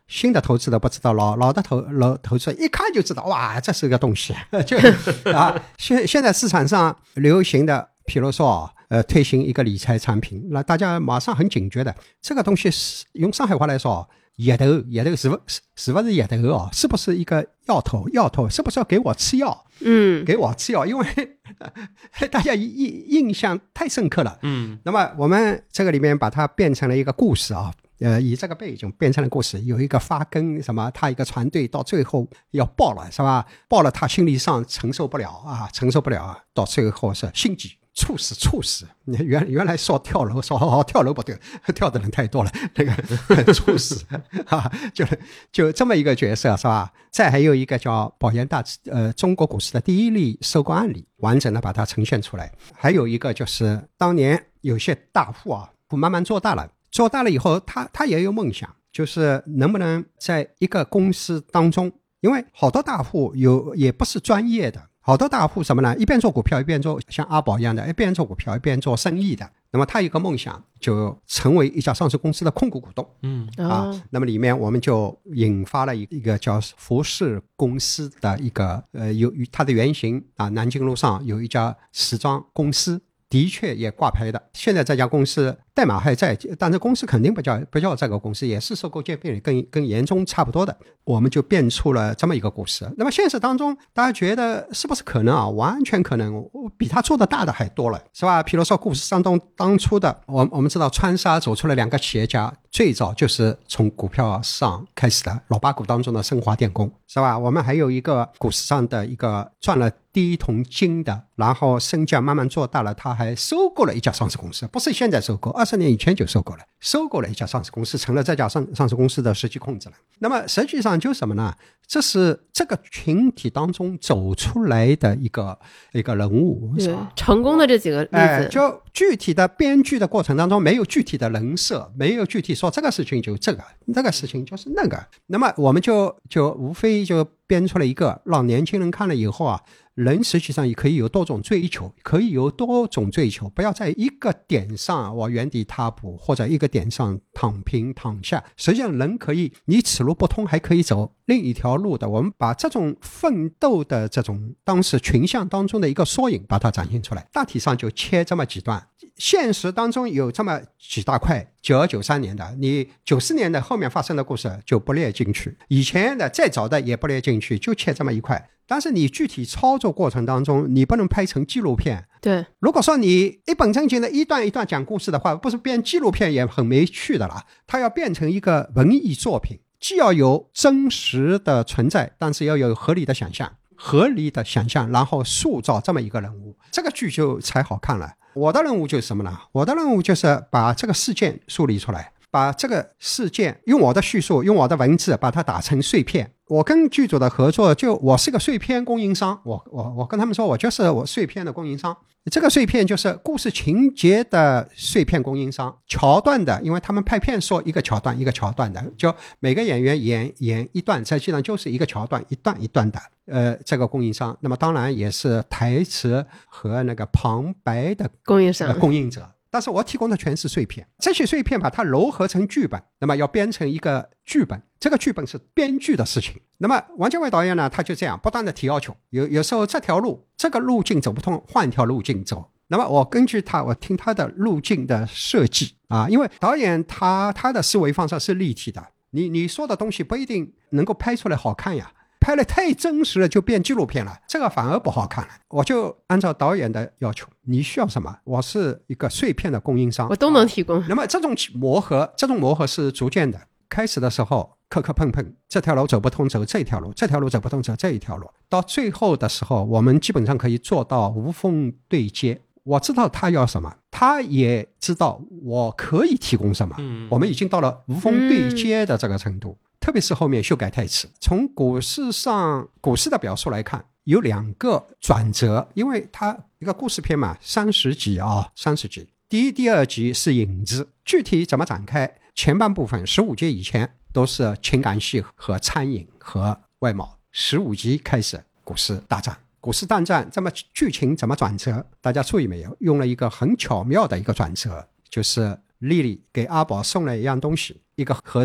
新的投资者不知道，老老的投老投资者一看就知道，哇，这是个东西，就啊，现现在市场上流行的，比如说呃推行一个理财产品，那大家马上很警觉的，这个东西是用上海话来说，药头药头是不是是不是药头哦？是不是一个药头？药头是不是要给我吃药？ 嗯， 给我吃药，因为大家印印象太深刻了。 嗯， 那么我们这个里面把它变成了一个故事啊。呃，以这个背景变成了故事，有一个发根什么，他一个船队到最后要爆了，是吧？爆了，他心理上承受不了啊，承受不了，到最后是心急猝死，猝死。原原来说跳楼，说好好跳楼不对，跳的人太多了，那个猝死啊，就就这么一个角色，是吧？再还有一个叫保研大呃中国股市的第一例收购案例，完整的把它呈现出来。还有一个就是当年有些大户啊，慢慢做大了。做大了以后，他他也有梦想，就是能不能在一个公司当中，因为好多大户有也不是专业的，好多大户什么呢？一边做股票，一边做像阿宝一样的，一边做股票，一边做生意的。那么他有一个梦想，就成为一家上市公司的控股股东。 嗯啊，那么里面我们就引发了一个叫福士公司的一个呃，有它的原型啊，南京路上有一家时装公司。的确也挂牌的，现在这家公司代码还在，但是公司肯定不叫不叫这个公司，也是收购兼并跟跟严中差不多的，我们就变出了这么一个故事。那么现实当中，大家觉得是不是可能啊？完全可能，比他做的大的还多了，是吧？比如说故事当中当初的，我我们知道川沙走出了两个企业家，最早就是从股票上开始的，老八股当中的申华电工，是吧？我们还有一个股市上的一个赚了第一桶金的，然后身价慢慢做大了，他还收购了一家上市公司，不是现在收购，二十年以前就收购了，收购了一家上市公司，成了这家上上市公司的实际控制了。那么实际上就是什么呢？这是这个群体当中走出来的一个一个人物， 对，成功的这几个例子， 哎，就具体的编剧的过程当中没有具体的人设，没有具体说这个事情就这个，这个事情就是那个，那么我们就就无非就编出了一个，让年轻人看了以后啊，人实际上也可以有多种追求，可以有多种追求，不要在一个点上我原地踏步，或者一个点上躺平躺下。实际上人可以，你此路不通还可以走另一条路的。我们把这种奋斗的这种当时群像当中的一个缩影把它展现出来，大体上就切这么几段。现实当中有这么几大块，九二九三年的，你九四年的后面发生的故事就不列进去，以前的再早的也不列进去，就切这么一块。但是你具体操作过程当中，你不能拍成纪录片。 对， 如果说你一本正经的一段一段讲故事的话，不是编纪录片也很没趣的了。它要变成一个文艺作品，既要有真实的存在，但是要有合理的想象，合理的想象，然后塑造这么一个人物，这个剧就才好看了。我的任务就是什么呢？我的任务就是把这个事件梳理出来，把这个事件用我的叙述，用我的文字把它打成碎片。我跟剧组的合作，就我是个碎片供应商，我我我跟他们说，我就是我碎片的供应商。这个碎片就是故事情节的碎片供应商，桥段的，因为他们拍片说一个桥段一个桥段的，就每个演员演演一段，实际上就是一个桥段一段一段的，呃，这个供应商。那么当然也是台词和那个旁白的供应商、 呃、供应者。但是我提供的全是碎片，这些碎片把它糅合成剧本，那么要编成一个剧本，这个剧本是编剧的事情。那么王家卫导演呢，他就这样不断的提要求，有有时候这条路这个路径走不通，换一条路径走。那么我根据他，我听他的路径的设计啊，因为导演他他的思维方式是立体的，你你说的东西不一定能够拍出来好看呀。拍了太真实了就变纪录片了，这个反而不好看了。我就按照导演的要求，你需要什么，我是一个碎片的供应商， 我都能提供。 那么这种磨合这种磨合是逐渐的，开始的时候磕磕碰碰，这条路走不通走这条路，这条路走不通走这一条路，到最后的时候我们基本上可以做到无缝对接。我知道他要什么，他也知道我可以提供什么， 嗯， 我们已经到了无缝对接的这个程度。嗯，特别是后面修改台词，从股市上股市的表述来看，有两个转折，因为它一个故事片嘛，三十集啊，三十集。第一、第二集是引子，具体怎么展开？前半部分十五集以前都是情感戏和餐饮和外贸，十五集开始股市大战。股市大战这么剧情怎么转折？大家注意没有？用了一个很巧妙的一个转折，就是丽丽给阿宝送了一样东西，一个盒子。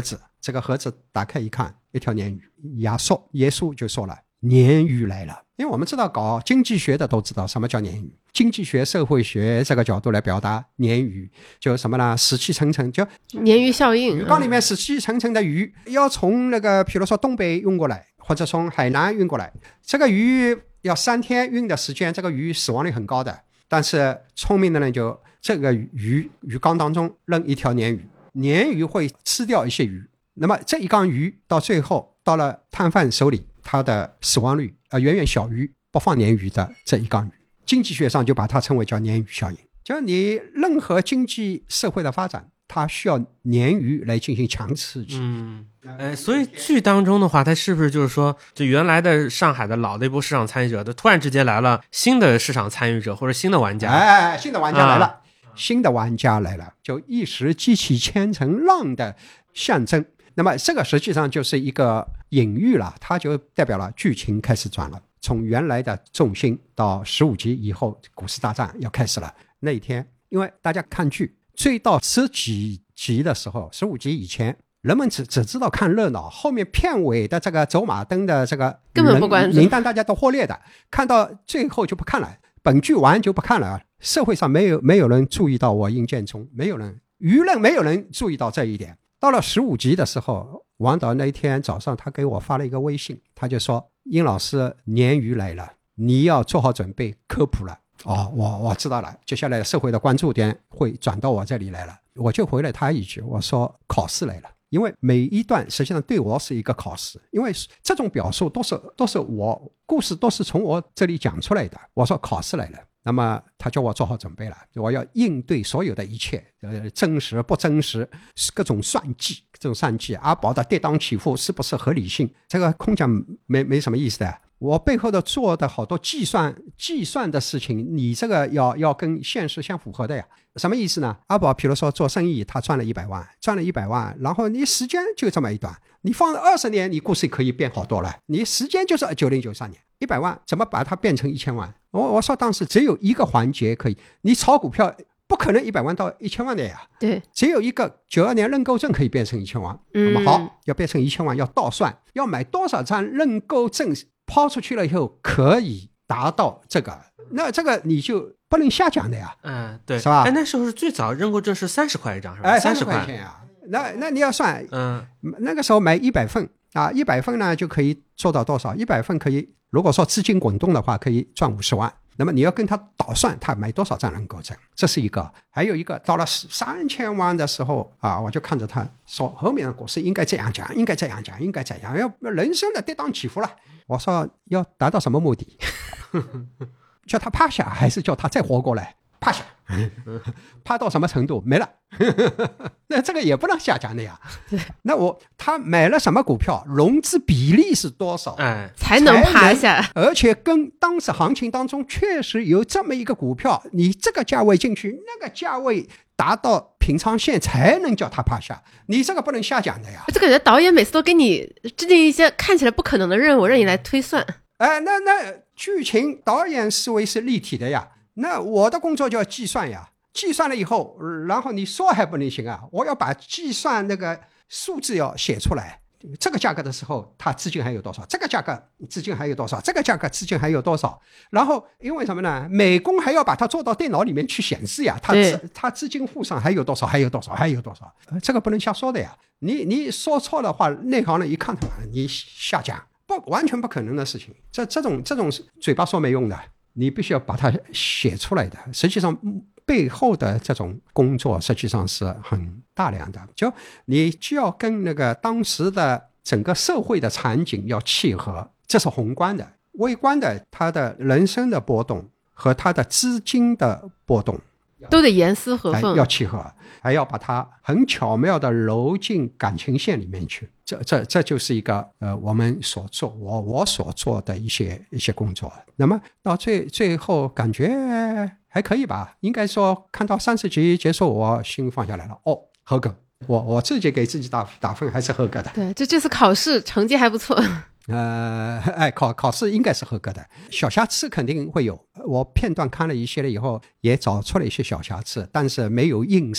这个盒子打开一看，一条鲶鱼，亚述耶稣就说了，鲶鱼来了。因为我们知道搞经济学的都知道什么叫鲶鱼，经济学社会学这个角度来表达鲶鱼就什么呢，死气沉沉，就鲶鱼效应， 鱼缸里面死气沉沉的鱼要从那个比如说东北运过来，或者从海南运过来，这个鱼要三天运的时间，这个鱼死亡率很高的。但是聪明的人就这个鱼鱼缸当中扔一条鲶鱼，鲶鱼会吃掉一些鱼，那么这一缸鱼到最后到了摊贩手里，它的死亡率、呃、远远小于不放鲶鱼的这一缸鱼。经济学上就把它称为叫鲶鱼效应，就是你任何经济社会的发展，它需要鲶鱼来进行强刺激。 嗯，哎，所以剧当中的话，它是不是就是说，就原来的上海的老的一波市场参与者，它突然之间来了新的市场参与者或者新的玩家？ 哎，新的玩家来了， 啊、 新的玩家来了，就一时激起千层浪的象征。那么这个实际上就是一个隐喻了，它就代表了剧情开始转了，从原来的重心到十五集以后，股市大战要开始了。那一天，因为大家看剧追到十几集的时候，十五集以前人们 只, 只知道看热闹，后面片尾的这个走马灯的这个根本不关注， 名单大家都忽略的，看到最后就不看了，本剧完就不看了。社会上没有没有人注意到我应建中，没有人，舆论没有人注意到这一点。到了十五集的时候，王导那一天早上他给我发了一个微信，他就说，殷老师鲶鱼来了，你要做好准备科普了。哦，我我知道了，接下来社会的关注点会转到我这里来了。我就回了他一句，我说考试来了。因为每一段实际上对我是一个考试，因为这种表述都是都是我故事都是从我这里讲出来的。我说考试来了，那么他叫我做好准备了，我要应对所有的一切，呃，真实不真实，各种算计，这种算计，阿宝的跌宕起伏是不是合理性，这个空讲没没什么意思的。我背后的做的好多计算计算的事情，你这个要要跟现实相符合的呀。什么意思呢？阿宝比如说做生意，他赚了一百万，赚了一百万，然后你时间就这么一段，你放了二十年，你故事可以变好多了。你时间就是九零九三年，一百万怎么把它变成一千万？我我说当时只有一个环节可以，你炒股票不可能一百万到一千万的呀。 对， 只有一个九二年认购证可以变成一千万。 嗯， 那么好，要变成一千万，要倒算，要买多少张认购证抛出去了以后可以达到这个，那这个你就不能瞎讲的呀。 嗯，对， 是吧？ 哎，那时候是最早认购证是三十块一张，是吧？ 哎， 三十块钱啊，那那你要算， 嗯， 那个时候买一百份啊，一百份呢就可以做到多少？一百份可以，如果说资金滚动的话，可以赚五十万。那么你要跟他倒算，他买多少张认购证，这是一个。还有一个，到了三千万的时候啊，我就看着他说，后面的股市应该这样讲，应该这样讲，应该这样，要人生的跌宕起伏了。我说要达到什么目的？叫他趴下，还是叫他再活过来？趴下，趴到什么程度没了？那这个也不能瞎讲的呀。那我他买了什么股票，融资比例是多少， 哎， 才能趴下？ 而且跟当时行情当中确实有这么一个股票，你这个价位进去，那个价位达到平仓线才能叫他趴下，你这个不能瞎讲的呀。 就感觉导演每次都给你制定一些看起来不可能的任务，让你来推算。 哎，那那剧情导演思维是立体的呀。那我的工作就要计算呀，计算了以后，然后你说还不能行啊，我要把计算那个数字要写出来。这个价格的时候，它资金还有多少？这个价格资金还有多少？这个价格资金还有多少？然后因为什么呢？美工还要把它做到电脑里面去显示呀，它它资金户上还有多少？还有多少？还有多少？这个不能瞎说的呀。你你说错的话，内行人一看他，你瞎讲，不完全不可能的事情。这这种这种嘴巴说没用的。你必须要把它写出来的，实际上背后的这种工作实际上是很大量的，就你就要跟那个当时的整个社会的场景要契合，这是宏观的。微观的，他的人生的波动和他的资金的波动都得严丝合缝， 要契合，还要把它很巧妙的揉进感情线里面去。这这这就是一个呃我们所做我我所做的一些一些工作。那么到最最后感觉还可以吧，应该说看到三十集结束，我心放下来了，哦，合格。我我自己给自己打打分还是合格的。 对，就这次考试成绩还不错。 呃，哎，考考试应该是合格的，小瑕疵肯定会有。我片段看了一些了以后，也找出了一些小瑕疵，但是没有硬伤。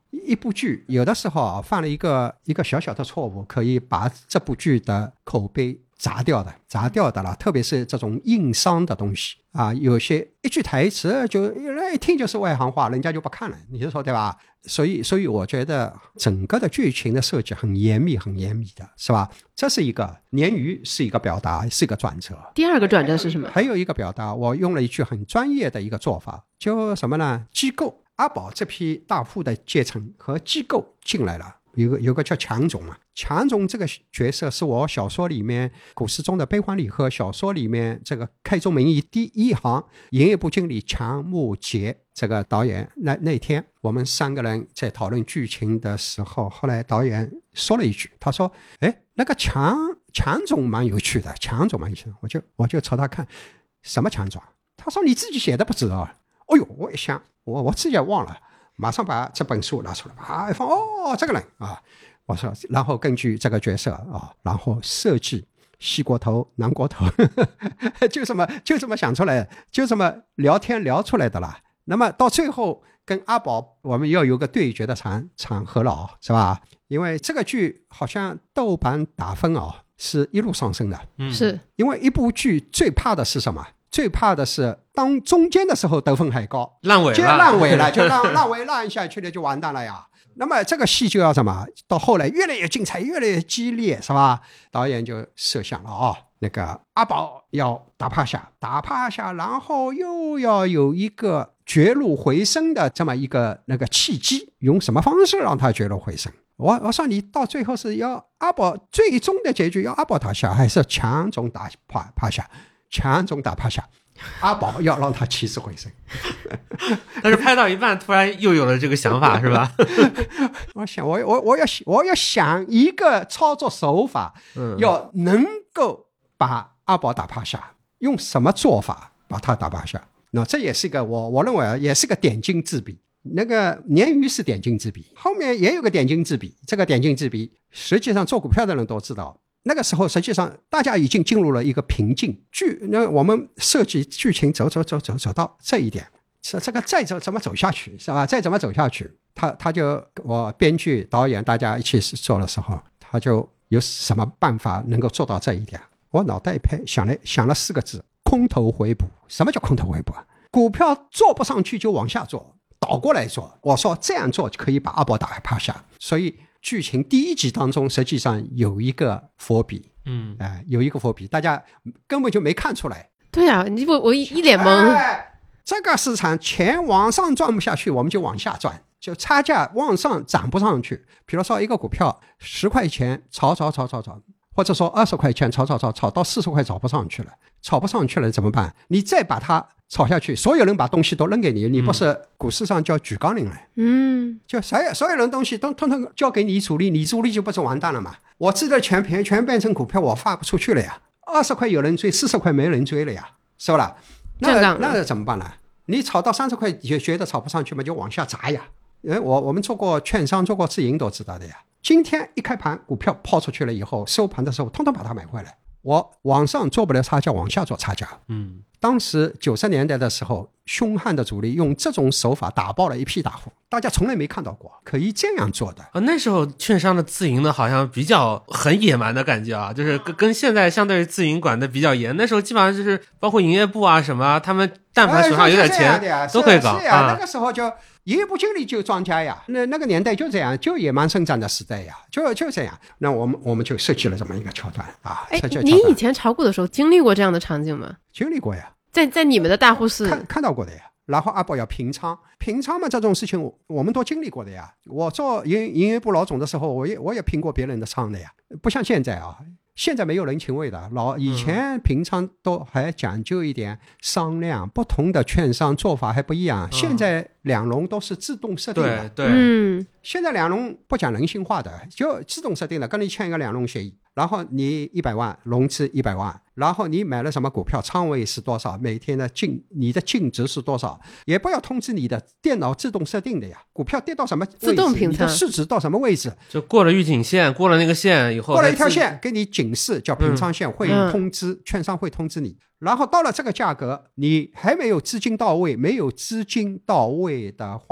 一部剧有的时候啊犯了一个一个小小的错误，可以把这部剧的口碑砸掉的，砸掉的了。特别是这种硬伤的东西啊，有些一句台词就一听就是外行话，人家就不看了，你就说对吧？所以，所以我觉得整个的剧情的设计很严密，很严密的，是吧？这是一个鲶鱼，是一个表达，是一个转折。 第二个转折是什么？ 还有一个表达，我用了一句很专业的一个做法，就什么呢？机构，阿宝这批大户的阶层和机构进来了。有个有个叫强总嘛，强总这个角色是我小说里面古诗中的悲欢离合小说里面这个开宗明义第一行营业部经理强木杰这个导演。那那天我们三个人在讨论剧情的时候，后来导演说了一句，他说哎，那个强强总蛮有趣的，强总蛮有趣的。我就我就朝他看，什么强总？他说你自己写的不知道。哎呦，我一想我我自己也忘了，马上把这本书拿出来，啊，放哦，这个人啊，我说，然后根据这个角色啊，然后设计西国头、南国头，呵呵就这么就这么想出来，就这么聊天聊出来的啦。那么到最后跟阿宝，我们要有个对决的场场合了，是吧？因为这个剧好像豆瓣打分啊是一路上升的， 嗯，是因为一部剧最怕的是什么？最怕的是当中间的时候得分还高， 烂尾了， 就烂尾了，就烂烂尾烂下去了，就完蛋了呀。那么这个戏就要什么？到后来越来越精彩，越来越激烈，是吧？导演就设想了啊、哦，那个阿宝要打趴下，打趴下，然后又要有一个绝路回升的这么一个那个契机，用什么方式让他绝路回升？我我说你到最后是要阿宝最终的结局要阿宝打下，还是强总打趴趴下？强总打趴下，阿宝要让他起死回生。 但是拍到一半突然又有了这个想法，是吧？ 我想我我我要我要想一个操作手法，嗯，要能够把阿宝打趴下，用什么做法把他打趴下？那这也是个我我认为也是个点睛之笔。那个鲶鱼是点睛之笔，后面也有个点睛之笔。这个点睛之笔，实际上做股票的人都知道。那个时候实际上大家已经进入了一个瓶颈，剧那我们设计剧情走走走走走到这一点，是这个再走怎么走下去，是吧？再怎么走下去，他他就我编剧导演大家一起做的时候，他就有什么办法能够做到这一点？我脑袋一拍，想了想了四个字：空头回补。什么叫空头回补啊？股票做不上去就往下做，倒过来做。我说这样做可以把阿宝打趴下，所以。剧情第一集当中实际上有一个伏笔，嗯，哎、呃，有一个伏笔，大家根本就没看出来。 对啊，你我我一脸懵、 哎。这个市场钱往上赚不下去，我们就往下赚，就差价往上涨不上去。比如说一个股票十块钱炒炒炒炒炒，或者说二十块钱炒炒炒炒到四十块炒不上去了，炒不上去了怎么办？你再把它炒下去，所有人把东西都扔给你，你不是股市上叫举纲领了？嗯，就所有所有人东西都通通交给你处理，你处理就不是完蛋了嘛？我自己的钱全全变成股票，我发不出去了呀。二十块有人追，四十块没人追了呀，是不啦？那那怎么办呢？你炒到三十块就觉得炒不上去嘛，就往下砸呀。因为我我们做过券商，做过自营都知道的呀。今天一开盘，股票抛出去了以后，收盘的时候，通通把它买回来。我往上做不了差价，往下做差价。嗯。当时九十年代的时候，凶悍的主力用这种手法打爆了一批大户，大家从来没看到过可以这样做的。 啊，那时候券商的自营呢，好像比较很野蛮的感觉啊，就是跟跟现在相对于自营管的比较严。那时候基本上就是包括营业部啊什么，他们但凡手上有点钱、哎、都可以搞。 是呀、啊，那个时候就营业部经理就庄家呀，那那个年代就这样，就野蛮生长的时代呀，就就这样。那我们我们就设计了这么一个桥段啊。 哎，你以前炒股的时候经历过这样的场景吗？ 经历过呀， 在在你们的大户室看, 看到过的呀。然后阿宝要平仓，平仓嘛这种事情我我们都经历过的呀。我做营营业部老总的时候，我也我也平过别人的仓的呀，不像现在啊。现在没有人情味的，老以前平仓都还讲究一点商量，不同的券商做法还不一样。现在两融都是自动设定的， 对对，嗯， 现在两融不讲人性化的，就自动设定的，跟你签一个两融协议，然后你一百万融资一百万，然后你买了什么股票，仓位是多少，每天的净你的净值是多少，也不要通知你的电脑自动设定的呀。股票跌到什么位置， 自动平仓， 你的市值到什么位置， 就过了预警线，过了那个线以后， 过了一条线给你警示，叫平仓线，会通知、嗯、券商会通知你。然后到了这个价格，你还没有资金到位，没有资金到位的话，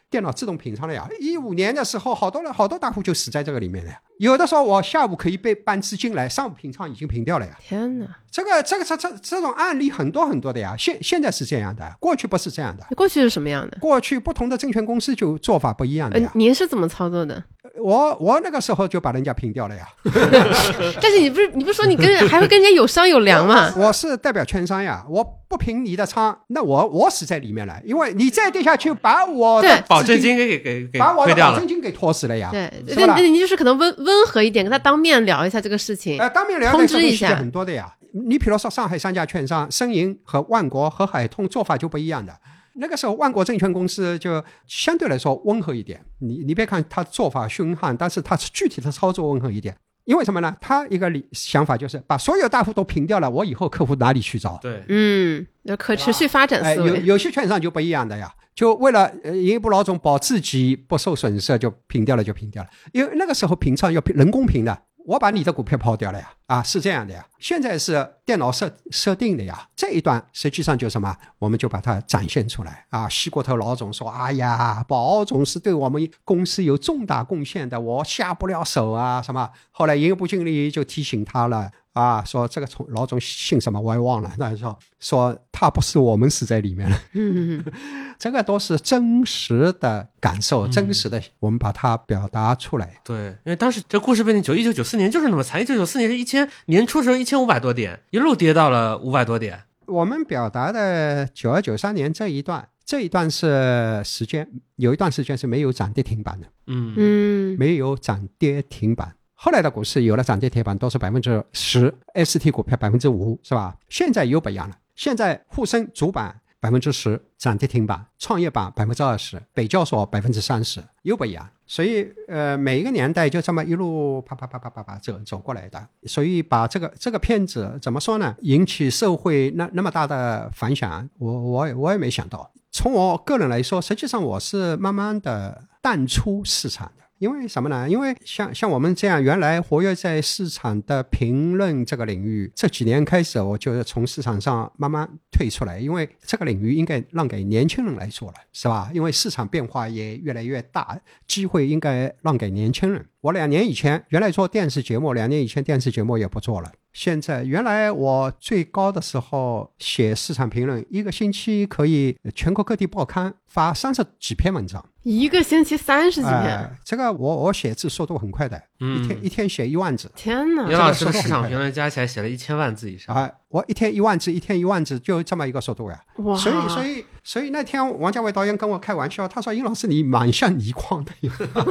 电脑自动品仓了呀。一五年的时候，好多人好多大户就死在这个里面了呀。有的时候我下午可以被搬资金来，上午平仓已经平掉了呀。 天哪， 这个这个这这这种案例很多很多的呀。现现在是这样的，过去不是这样的。 过去是什么样的？ 过去不同的证券公司就做法不一样的呀。 呃、您是怎么操作的？ 我我那个时候就把人家平掉了呀。 但是你不是你不是说你跟还会跟人家有商有量吗？ 我是代表券商呀，我不平你的仓，那我我死在里面了，因为你再跌下去把我的保证金给给给把我的亏掉了， 保证金给拖死了呀。 对，那你就是可能温温和一点，跟他当面聊一下这个事情， 呃，当面聊通知一下， 很多的呀。你比如说上海三家券商，申银和万国和海通做法就不一样的。那个时候万国证券公司就相对来说温和一点，你你别看他做法凶悍，但是他具体的操作温和一点。因为什么呢？他一个想法就是把所有大户都平掉了，我以后客户哪里去找？ 对， 嗯，可持续发展思维。 哎、有有些券商就不一样的呀，就为了呃营业部老总保自己不受损失，就平掉了就平掉了。因为那个时候平仓要人工平的，我把你的股票抛掉了呀，啊，是这样的呀。现在是电脑设设定的呀，这一段实际上就什么，我们就把它展现出来啊。西国头老总说，哎呀，保总是对我们公司有重大贡献的，我下不了手啊，什么。后来营业部经理就提醒他了。啊，说这个老总姓什么我也忘了，但是说说他不是我们死在里面了，嗯，这个都是真实的感受，嗯、真实的，我们把它表达出来。 对，因为当时这故事背景九一九九四年就是那么惨，一九九四年是一千年初的时候一千五百多点，一路跌到了五百多点。 我们表达的九二九三年这一段，这一段是时间，有一段时间是没有涨跌停板的， 嗯嗯， 没有涨跌停板。后来的股市有了涨跌停板都是百分之十 ，S T 股票百分之五，是吧？现在又不一样了，现在沪深主板百分之十涨跌停板，创业板百分之二十，北交所百分之三十，又不一样。所以呃，每一个年代就这么一路啪啪啪啪啪啪走走过来的。所以把这个这个片子怎么说呢？引起社会那那么大的反响，我我也我也没想到。从我个人来说，实际上我是慢慢的淡出市场的。因为什么呢？因为像像我们这样原来活跃在市场的评论这个领域，这几年开始我就从市场上慢慢退出来，因为这个领域应该让给年轻人来做了，是吧？因为市场变化也越来越大，机会应该让给年轻人。我两年以前原来做电视节目，两年以前电视节目也不做了。现在原来我最高的时候写市场评论，一个星期可以全国各地报刊发三十几篇文章， 一个星期三十几篇、 呃、这个我我写字速度很快的、嗯、一天一天写一万字。 天哪， 杨老师的市场评论加起来写了一千万字以上啊、呃！我一天一万字，一天一万字，就这么一个速度呀。 哇！ 所以所以所以那天王家卫导演跟我开玩笑，他说：“殷老师你蛮像倪匡的。”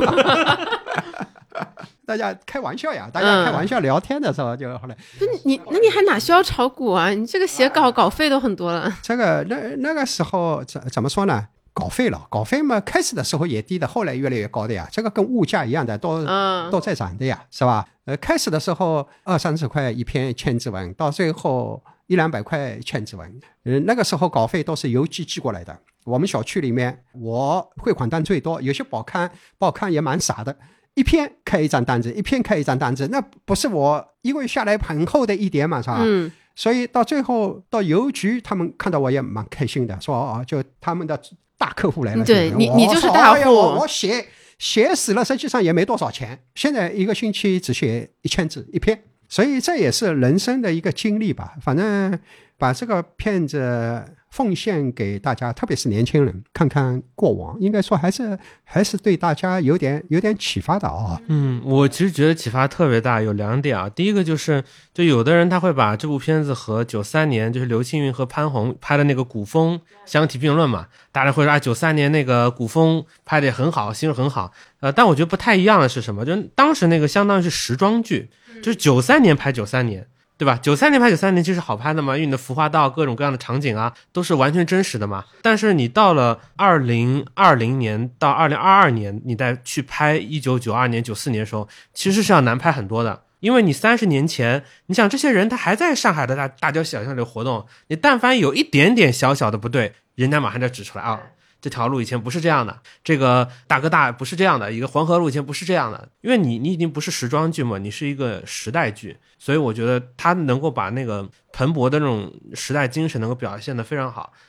大家开玩笑呀，大家开玩笑聊天的时候就后来， 不是你，那你还哪需要炒股啊？你这个写稿稿费都很多了。 这个那那个时候怎怎么说呢？稿费了，稿费嘛，开始的时候也低的，后来越来越高的呀。这个跟物价一样的，都、嗯、都在涨的呀，是吧？呃，开始的时候二三十块一篇千字文，到最后一两百块千字文。呃，那个时候稿费都是邮寄寄过来的。我们小区里面，我汇款单最多，有些报刊报刊也蛮傻的。一篇开一张单子，一篇开一张单子，那不是我一个月下来很厚的一叠嘛，是吧？ 嗯。 所以到最后到邮局，他们看到我也蛮开心的，说啊，就他们的大客户来了。 对你，你就是大户。 哎、我我写写死了，实际上也没多少钱。现在一个星期只写一千字一篇，所以这也是人生的一个经历吧。反正把这个片子奉献给大家，特别是年轻人看看过往，应该说还是还是对大家有点有点启发的啊。 嗯，我其实觉得启发特别大，有两点啊。第一个就是就有的人他会把这部片子和九三年就是刘青云和潘虹拍的那个古风相提并论嘛，大家会说啊九三年那个古风拍的也很好，形式很好。呃但我觉得不太一样的是什么，就当时那个相当于是时装剧，就是九三年拍九三年，对吧？九三年拍九三年其实好拍的嘛，因为你的服化道各种各样的场景啊都是完全真实的嘛。但是你到了二零二零年到二零二二年，你再去拍一九九二年九四年的时候，其实是要难拍很多的。因为你三十年前，你想这些人他还在上海的大大街小巷里活动，你但凡有一点点小小的不对，人家马上就指出来啊。这条路以前不是这样的，这个大哥大不是这样的，一个黄河路以前不是这样的，因为你你已经不是时装剧嘛，你是一个时代剧，所以我觉得他能够把那个蓬勃的那种时代精神能够表现得非常好。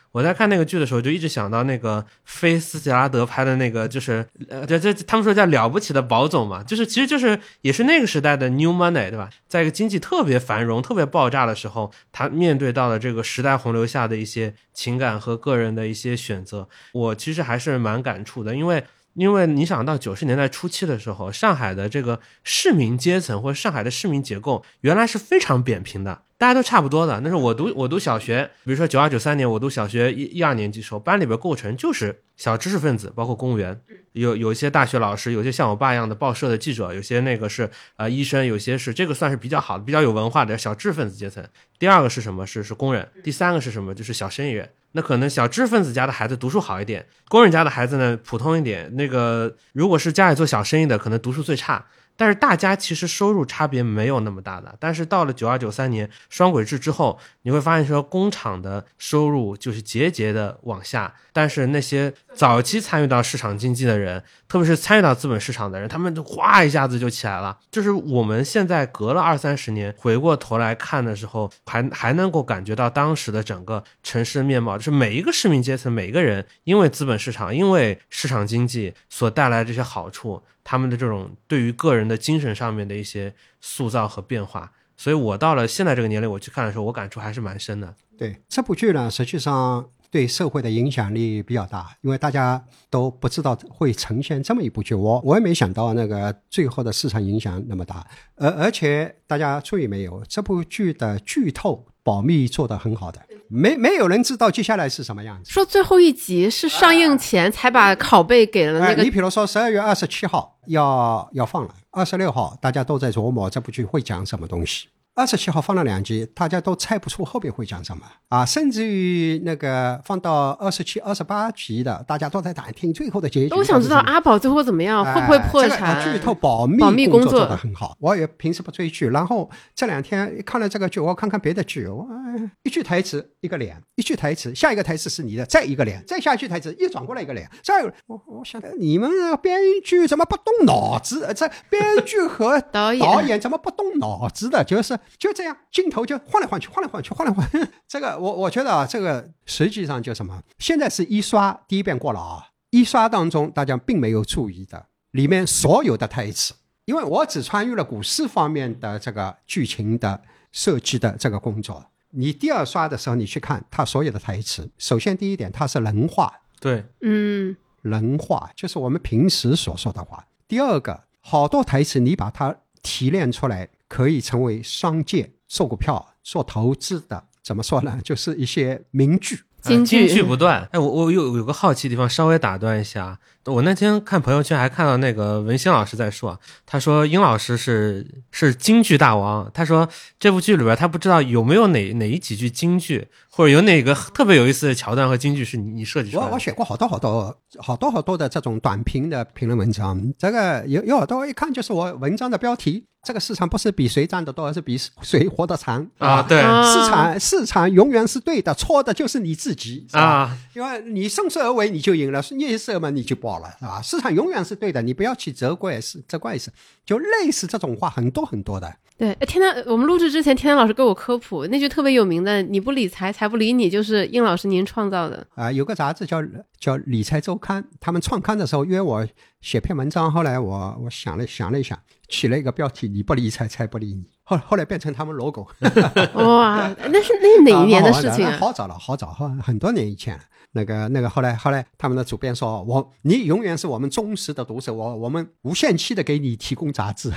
我在看那个剧的时候，就一直想到那个非斯杰拉德拍的那个，就是呃，这这他们说叫了不起的宝总嘛，就是其实就是也是那个时代的 New Money， 对吧？在一个经济特别繁荣、特别爆炸的时候，他面对到了这个时代洪流下的一些情感和个人的一些选择，我其实还是蛮感触的，因为。因为你想到九十年代初期的时候，上海的这个市民阶层或者上海的市民结构原来是非常扁平的，大家都差不多的。那时候我读我读小学，比如说九二九三年我读小学一一二年级时候，班里边构成就是小知识分子，包括公务员，有有一些大学老师，有些像我爸一样的报社的记者，有些那个是呃医生，有些是这个算是比较好的、比较有文化的小知识分子阶层。第二个是什么？是是工人。第三个是什么？就是小生意人。那可能小知识分子家的孩子读书好一点，工人家的孩子呢普通一点。那个如果是家里做小生意的，可能读书最差。但是大家其实收入差别没有那么大的，但是到了九二九三年双轨制之后，你会发现说工厂的收入就是节节的往下，但是那些早期参与到市场经济的人，特别是参与到资本市场的人，他们就哗一下子就起来了。就是我们现在隔了二三十年回过头来看的时候，还还能够感觉到当时的整个城市的面貌，就是每一个市民阶层，每一个人因为资本市场，因为市场经济所带来的这些好处，他们的这种对于个人的精神上面的一些塑造和变化，所以我到了现在这个年龄我去看的时候，我感触还是蛮深的。 对，这部剧呢实际上对社会的影响力比较大，因为大家都不知道会呈现这么一部剧，我我也没想到那个最后的市场影响那么大。而而且大家注意没有，这部剧的剧透保密做得很好的，没没有人知道接下来是什么样子。 说最后一集是上映前才把拷贝给了那个、 哎、你比如说十二月二十七号要要放了，二十六号大家都在琢磨这部剧会讲什么东西。二十七号放了两集，大家都猜不出后边会讲什么啊！甚至于那个放到二十七、二十八集的，大家都在打听最后的结局。 都想知道阿宝最后怎么样， 哎、 会不会破产？ 这个、剧透保密保密工作做得很好。我也平时不追剧，然后这两天看了这个剧，我看看别的剧，我、哎、一句台词一个脸，一句台词下一个台词是你的，再一个脸，再下一句台词又转过来一个脸。再我我想你们编剧怎么不动脑子？这编剧和导演导演怎么不动脑子的？就是就这样。镜头就换来换去换来换去换来换去这个我我觉得啊，这个实际上就什么，现在是一刷第一遍过了啊，一刷当中大家并没有注意的里面所有的台词，因为我只参与了股市方面的这个剧情的设计的这个工作，你第二刷的时候你去看它所有的台词，首先第一点它是人话， 对， 嗯， 人话就是我们平时所说的话。第二个，好多台词你把它提炼出来，可以成为商界做股票做投资的，怎么说呢，就是一些名句金句、 呃、金句不断。哎，我我有有个好奇的地方，稍微打断一下。我那天看朋友圈还看到那个文心老师在说，他说殷老师是是京剧大王，他说这部剧里边他不知道有没有哪哪一几句京剧，或者有哪个特别有意思的桥段和京剧是你你设计出来的。 我我写过好多好多好多好多的这种短评的评论文章，这个有有好多一看就是我文章的标题，这个市场不是比谁赚得多，而是比谁活得长啊！对， 市场市场永远是对的，错的就是你自己啊！ 因为你顺势而为你就赢了，逆势嘛你就爆了，是吧？市场永远是对的，你不要去责怪是责怪是，就类似这种话很多很多的。 对，天南，我们录制之前，天南老师给我科普那句特别有名的“你不理财，财不理你”，就是殷老师您创造的啊、呃。有个杂志叫叫理财周刊，他们创刊的时候约我写篇文章，后来我我想了想了一下，起了一个标题“你不理财，财不理你”，后后来变成他们 logo。 哇，那是那是哪一年的事情啊？ 啊好早了，好早，很多年以前了。那个那个后来后来他们的主编说，我你永远是我们忠实的读者，我我们无限期的给你提供杂志。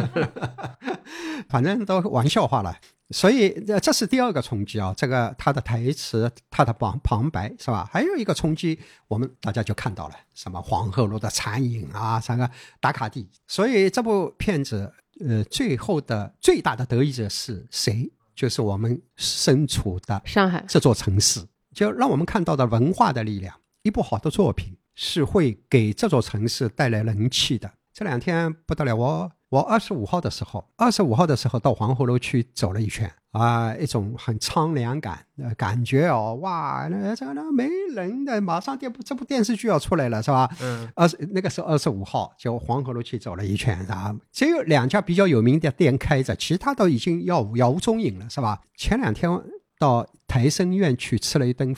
反正都玩笑话了。所以这是第二个冲击啊，这个他的台词他的旁旁白是吧？还有一个冲击我们大家就看到了，什么黄鹤楼的残影啊，什么打卡地。所以这部片子呃，最后的最大的得益者是谁？就是我们身处的上海这座城市，就让我们看到的文化的力量。一部好的作品是会给这座城市带来人气的。这两天不得了，我我二十五号的时候二十五号的时候到黄鹤楼区走了一圈啊、呃，一种很苍凉感、呃、感觉哦，哇，那这那没人的，马上这部这部电视剧要出来了是吧？ 嗯， 二十那个时候二十五号就黄鹤楼区走了一圈啊，只有两家比较有名的店开着，其他都已经杳无杳无踪影了是吧？前两天到台生院去吃了一顿饭，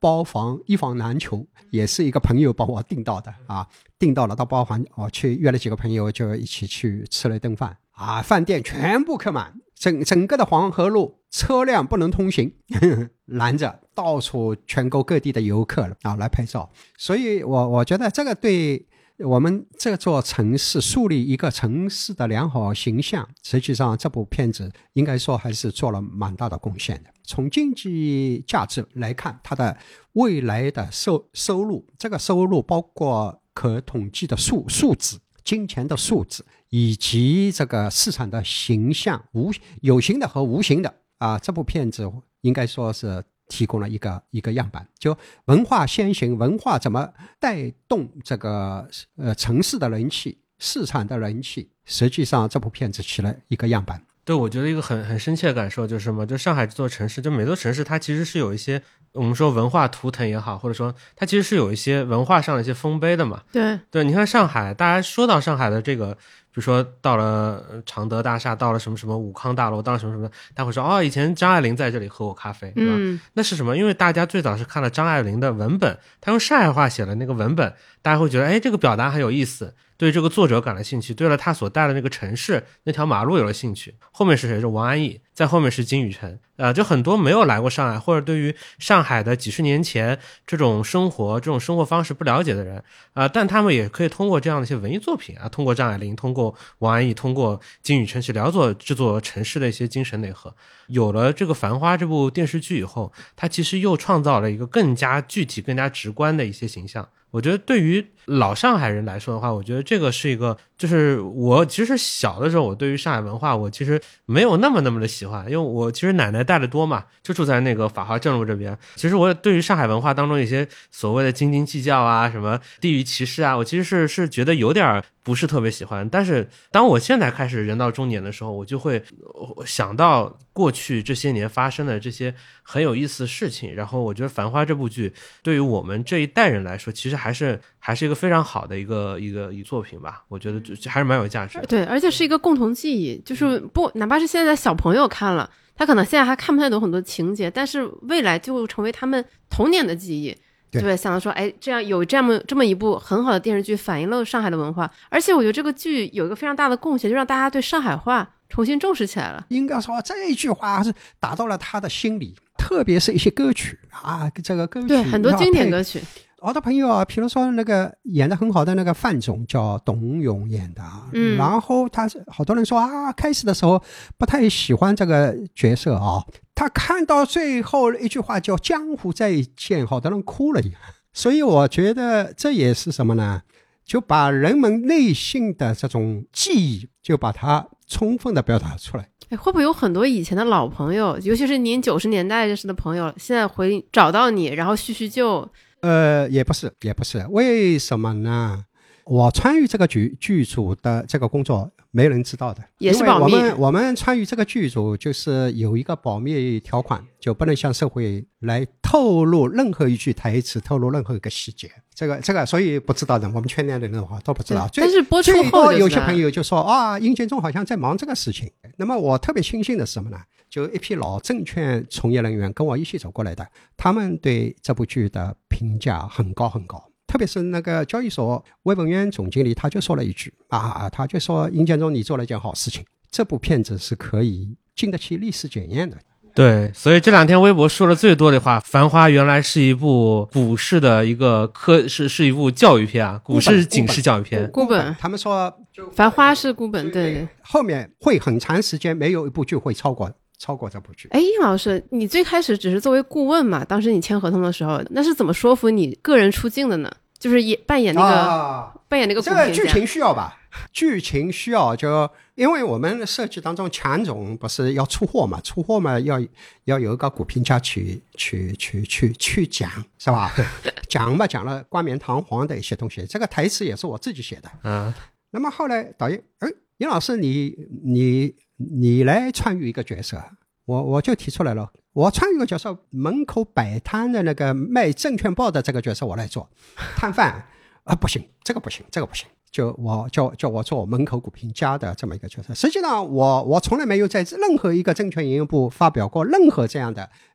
包房一房难求，也是一个朋友帮我订到的啊，订到了到包房，我去约了几个朋友就一起去吃了一顿饭啊，饭店全部客满，整整个的黄河路车辆不能通行，呵呵拦着到处全国各地的游客啊来拍照，所以我我觉得这个对我们这座城市树立一个城市的良好形象，实际上这部片子应该说还是做了蛮大的贡献的。从经济价值来看，它的未来的收收入，这个收入包括可统计的数数字，金钱的数字，以及这个市场的形象，无有形的和无形的啊，这部片子应该说是提供了一个一个样板，就文化先行，文化怎么带动这个呃城市的人气，市场的人气，实际上这部片子起了一个样板。 对，我觉得一个很很深切的感受就是什么，就上海这座城市，就每座城市它其实是有一些我们说文化图腾也好，或者说它其实是有一些文化上的一些丰碑的嘛。 对对，你看上海，大家说到上海的这个，比如说到了常德大厦，到了什么什么武康大楼，到了什么什么，大家会说哦，以前张爱玲在这里喝过咖啡，对吧？ 嗯， 那是什么？因为大家最早是看了张爱玲的文本，她用上海话写了那个文本，大家会觉得哎，这个表达很有意思，对这个作者感了兴趣，对了他所带的那个城市那条马路有了兴趣。后面是谁？是王安忆，在后面是金宇澄，呃，就很多没有来过上海，或者对于上海的几十年前这种生活、这种生活方式不了解的人，啊、呃，但他们也可以通过这样的一些文艺作品啊，通过张爱玲，通过王安忆，通过金宇澄去了解这座城市的一些精神内核。有了这个《繁花》这部电视剧以后，它其实又创造了一个更加具体、更加直观的一些形象。我觉得对于老上海人来说的话，我觉得这个是一个，就是我其实小的时候，我对于上海文化，我其实没有那么那么的喜欢，因为我其实奶奶带的多嘛，就住在那个法华正路这边。其实我对于上海文化当中一些所谓的斤斤计较啊，什么地域歧视啊，我其实是是觉得有点不是特别喜欢。但是当我现在开始人到中年的时候，我就会想到过去这些年发生的这些很有意思的事情，然后我觉得《繁花》这部剧对于我们这一代人来说，其实还是还是一个非常好的一个一个一作品吧，我觉得就还是蛮有价值的。 对，而且是一个共同记忆，就是不哪怕是现在小朋友看了，他可能现在还看不太懂很多情节，但是未来就成为他们童年的记忆。 对， 对，想到说，哎，这样有这么这么一部很好的电视剧，反映了上海的文化，而且我觉得这个剧有一个非常大的贡献，就让大家对上海话重新重视起来了。 应该说这一句话是打到了他的心里，特别是一些歌曲啊，这个歌曲对很多经典歌曲。 我的朋友啊，比如说那个演得很好的那个范总叫董永演的，嗯，然后他好多人说啊，开始的时候不太喜欢这个角色啊，他看到最后一句话叫江湖再见，好多人哭了。所以我觉得这也是什么呢？就把人们内心的这种记忆，就把它充分的表达出来。 哎，会不会有很多以前的老朋友，尤其是您九十年代认识的朋友，现在回找到你，然后叙叙旧？ 呃，也不是，也不是，为什么呢？我参与这个剧剧组的这个工作，没人知道的， 也是保密。 因为我们我们参与这个剧组，就是有一个保密条款，就不能向社会来透露任何一句台词，透露任何一个细节。这个这个，所以不知道的，我们圈内的人的话都不知道。 但是播出后， 有些朋友就说啊，殷建中好像在忙这个事情。那么我特别庆幸的是什么呢？就一批老证券从业人员跟我一起走过来的，他们对这部剧的评价很高很高。特别是那个交易所魏文渊总经理，他就说了一句啊，他就说殷建中你做了一件好事情，这部片子是可以经得起历史检验的。 对，所以这两天微博说的最多的话，《繁花》原来是一部股市的一个科，是是一部教育片啊，股市警示教育片。 孤本， 他们说 《繁花》是孤本，对对。 后面会很长时间没有一部剧会超过超过这部剧。 哎，殷老师，你最开始只是作为顾问嘛，当时你签合同的时候，那是怎么说服你个人出镜的呢？就是也扮演那个、啊、扮演那个股评家。 这个剧情需要吧？剧情需要，就因为我们设计当中，强总不是要出货嘛，出货嘛要要有一个股评家去去去去去讲，是吧？讲嘛讲了冠冕堂皇的一些东西，这个台词也是我自己写的。嗯，那么后来导演，哎，殷老师你你你来参与一个角色，我我就提出来了。我参与一个角色，门口摆摊的那个卖证券报的这个角色我来做，摊贩啊不行，这个不行，这个不行，就我叫叫我做门口股评家的这么一个角色。实际上我我从来没有在任何一个证券营业部发表过任何这样的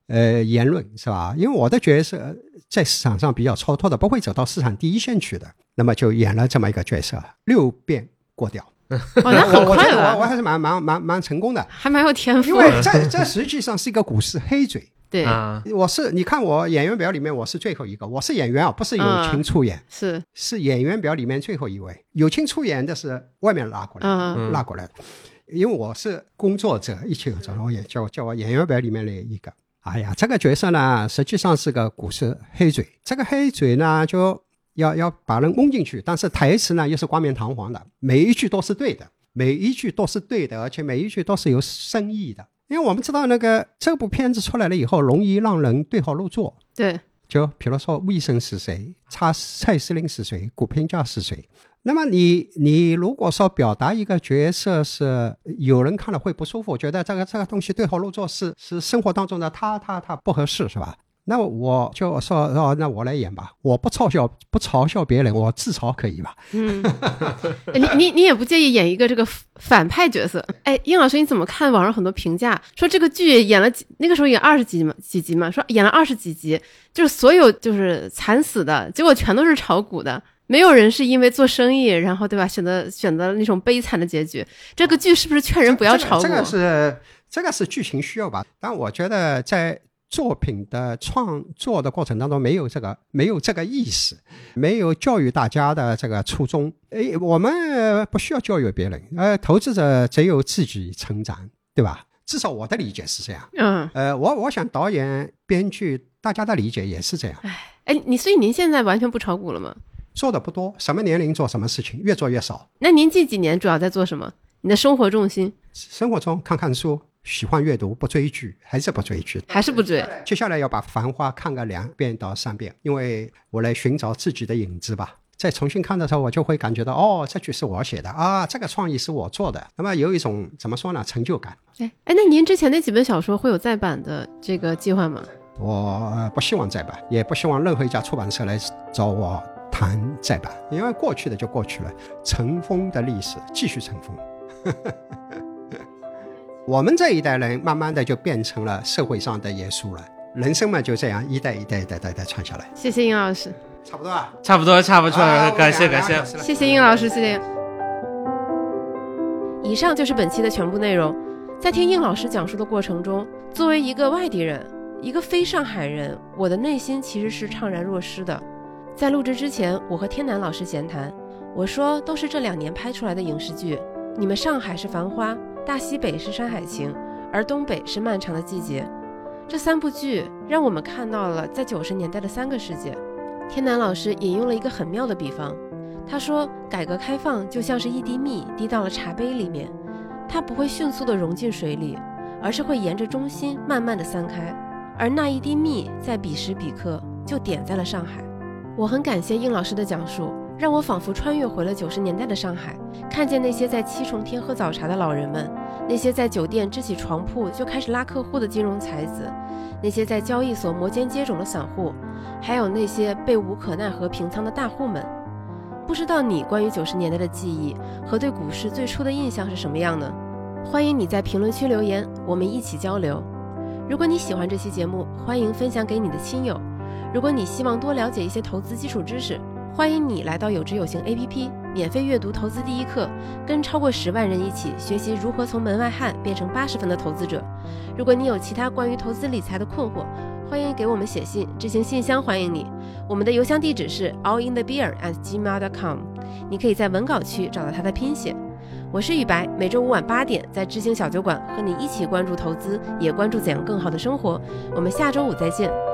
呃言论，是吧？因为我的角色在市场上比较超脱的，不会走到市场第一线去的，那么就演了这么一个角色，六遍过掉。 哦，那很快了， 我我我还是蛮蛮蛮蛮成功的， 还蛮有天赋。 因为这这实际上是一个股市黑嘴。 对、 啊， 我是你看我演员表里面我是最后一个，我是演员啊，不是友情出演， 嗯、是是演员表里面最后一位，友情出演的是外面拉过来的、 嗯、 拉过来的，因为我是工作者一起合作，我也叫叫我演员表里面的一个。哎呀，这个角色呢，实际上是个股市黑嘴，这个黑嘴呢就要要把人蒙进去，但是台词呢又是冠冕堂皇的，每一句都是对的，每一句都是对的，而且每一句都是有深意的。因为我们知道那个这部片子出来了以后，容易让人对号入座。 对， 就比如说魏生是谁，蔡蔡司令是谁，古评价是谁。那么你你如果说表达一个角色是有人看了会不舒服，觉得这个这个东西对号入座是是生活当中的他他他不合适，是吧？那我就说哦，那我来演吧，我不嘲笑不嘲笑别人，我自嘲可以吧？ 嗯，你你你也不介意演一个这个反派角色？哎，殷老师，你怎么看网上很多评价说这个剧演了几那个时候演二十集嘛几集嘛，说演了二十几集，就是所有就是惨死的结果全都是炒股的。没有人是因为做生意，然后对吧？选择选择那种悲惨的结局。这个剧是不是劝人不要炒股？ 这个、这个是这个是剧情需要吧？但我觉得在作品的创作的过程当中，没有这个没有这个意识，没有教育大家的这个初衷。诶，我们不需要教育别人，呃，投资者只有自己成长，对吧？至少我的理解是这样。 嗯， 呃，我我想导演、编剧大家的理解也是这样。 哎，你所以您现在完全不炒股了吗？ 做的不多，什么年龄做什么事情，越做越少。 那您这几年主要在做什么？你的生活重心？ 生活中看看书，喜欢阅读，不追剧，还是不追剧， 还是不追。 接下来要把《繁花》看个两遍到三遍，因为我来寻找自己的影子吧。再重新看的时候，我就会感觉到，哦，这句是我写的啊，这个创意是我做的，那么有一种怎么说呢，成就感。 哎哎，那您之前那几本小说会有再版的这个计划吗？ 我不希望再版，也不希望任何一家出版社来找我谈再版，因为过去的就过去了，尘封的历史继续尘封。我们这一代人慢慢的就变成了社会上的耶稣了，人生嘛就这样一代一代一代一代一代传下来。 谢谢殷老师。 差不多啊， 差不多差不多、啊、感谢感谢， 谢谢殷老师，谢谢。以上就是本期的全部内容。在听殷老师讲述的过程中，作为一个外地人，一个非上海人，我的内心其实是怅然若失的。在录制之前，我和天南老师闲谈，我说都是这两年拍出来的影视剧，你们上海是繁花，大西北是山海情，而东北是漫长的季节。这三部剧让我们看到了在九十年代的三个世界。天南老师引用了一个很妙的比方，他说改革开放就像是一滴蜜滴到了茶杯里面，它不会迅速地融进水里，而是会沿着中心慢慢地散开，而那一滴蜜在彼时彼刻就点在了上海。我很感谢殷老师的讲述，让我仿佛穿越回了九十年代的上海，看见那些在七重天喝早茶的老人们，那些在酒店支起床铺就开始拉客户的金融才子，那些在交易所摩肩接踵的散户，还有那些被无可奈何平仓的大户们。不知道你关于九十年代的记忆和对股市最初的印象是什么样呢？欢迎你在评论区留言，我们一起交流。如果你喜欢这期节目，欢迎分享给你的亲友。如果你希望多了解一些投资基础知识，欢迎你来到有知有行 A P P 免费阅读投资第一课，跟超过十万人一起学习如何从门外汉变成八十分的投资者。如果你有其他关于投资理财的困惑，欢迎给我们写信，知行信箱欢迎你。我们的邮箱地址是 allinthebeer at gmail dot com， 你可以在文稿区找到它的拼写。我是雨白，每周五晚八点在知行小酒馆和你一起关注投资，也关注怎样更好的生活。我们下周五再见。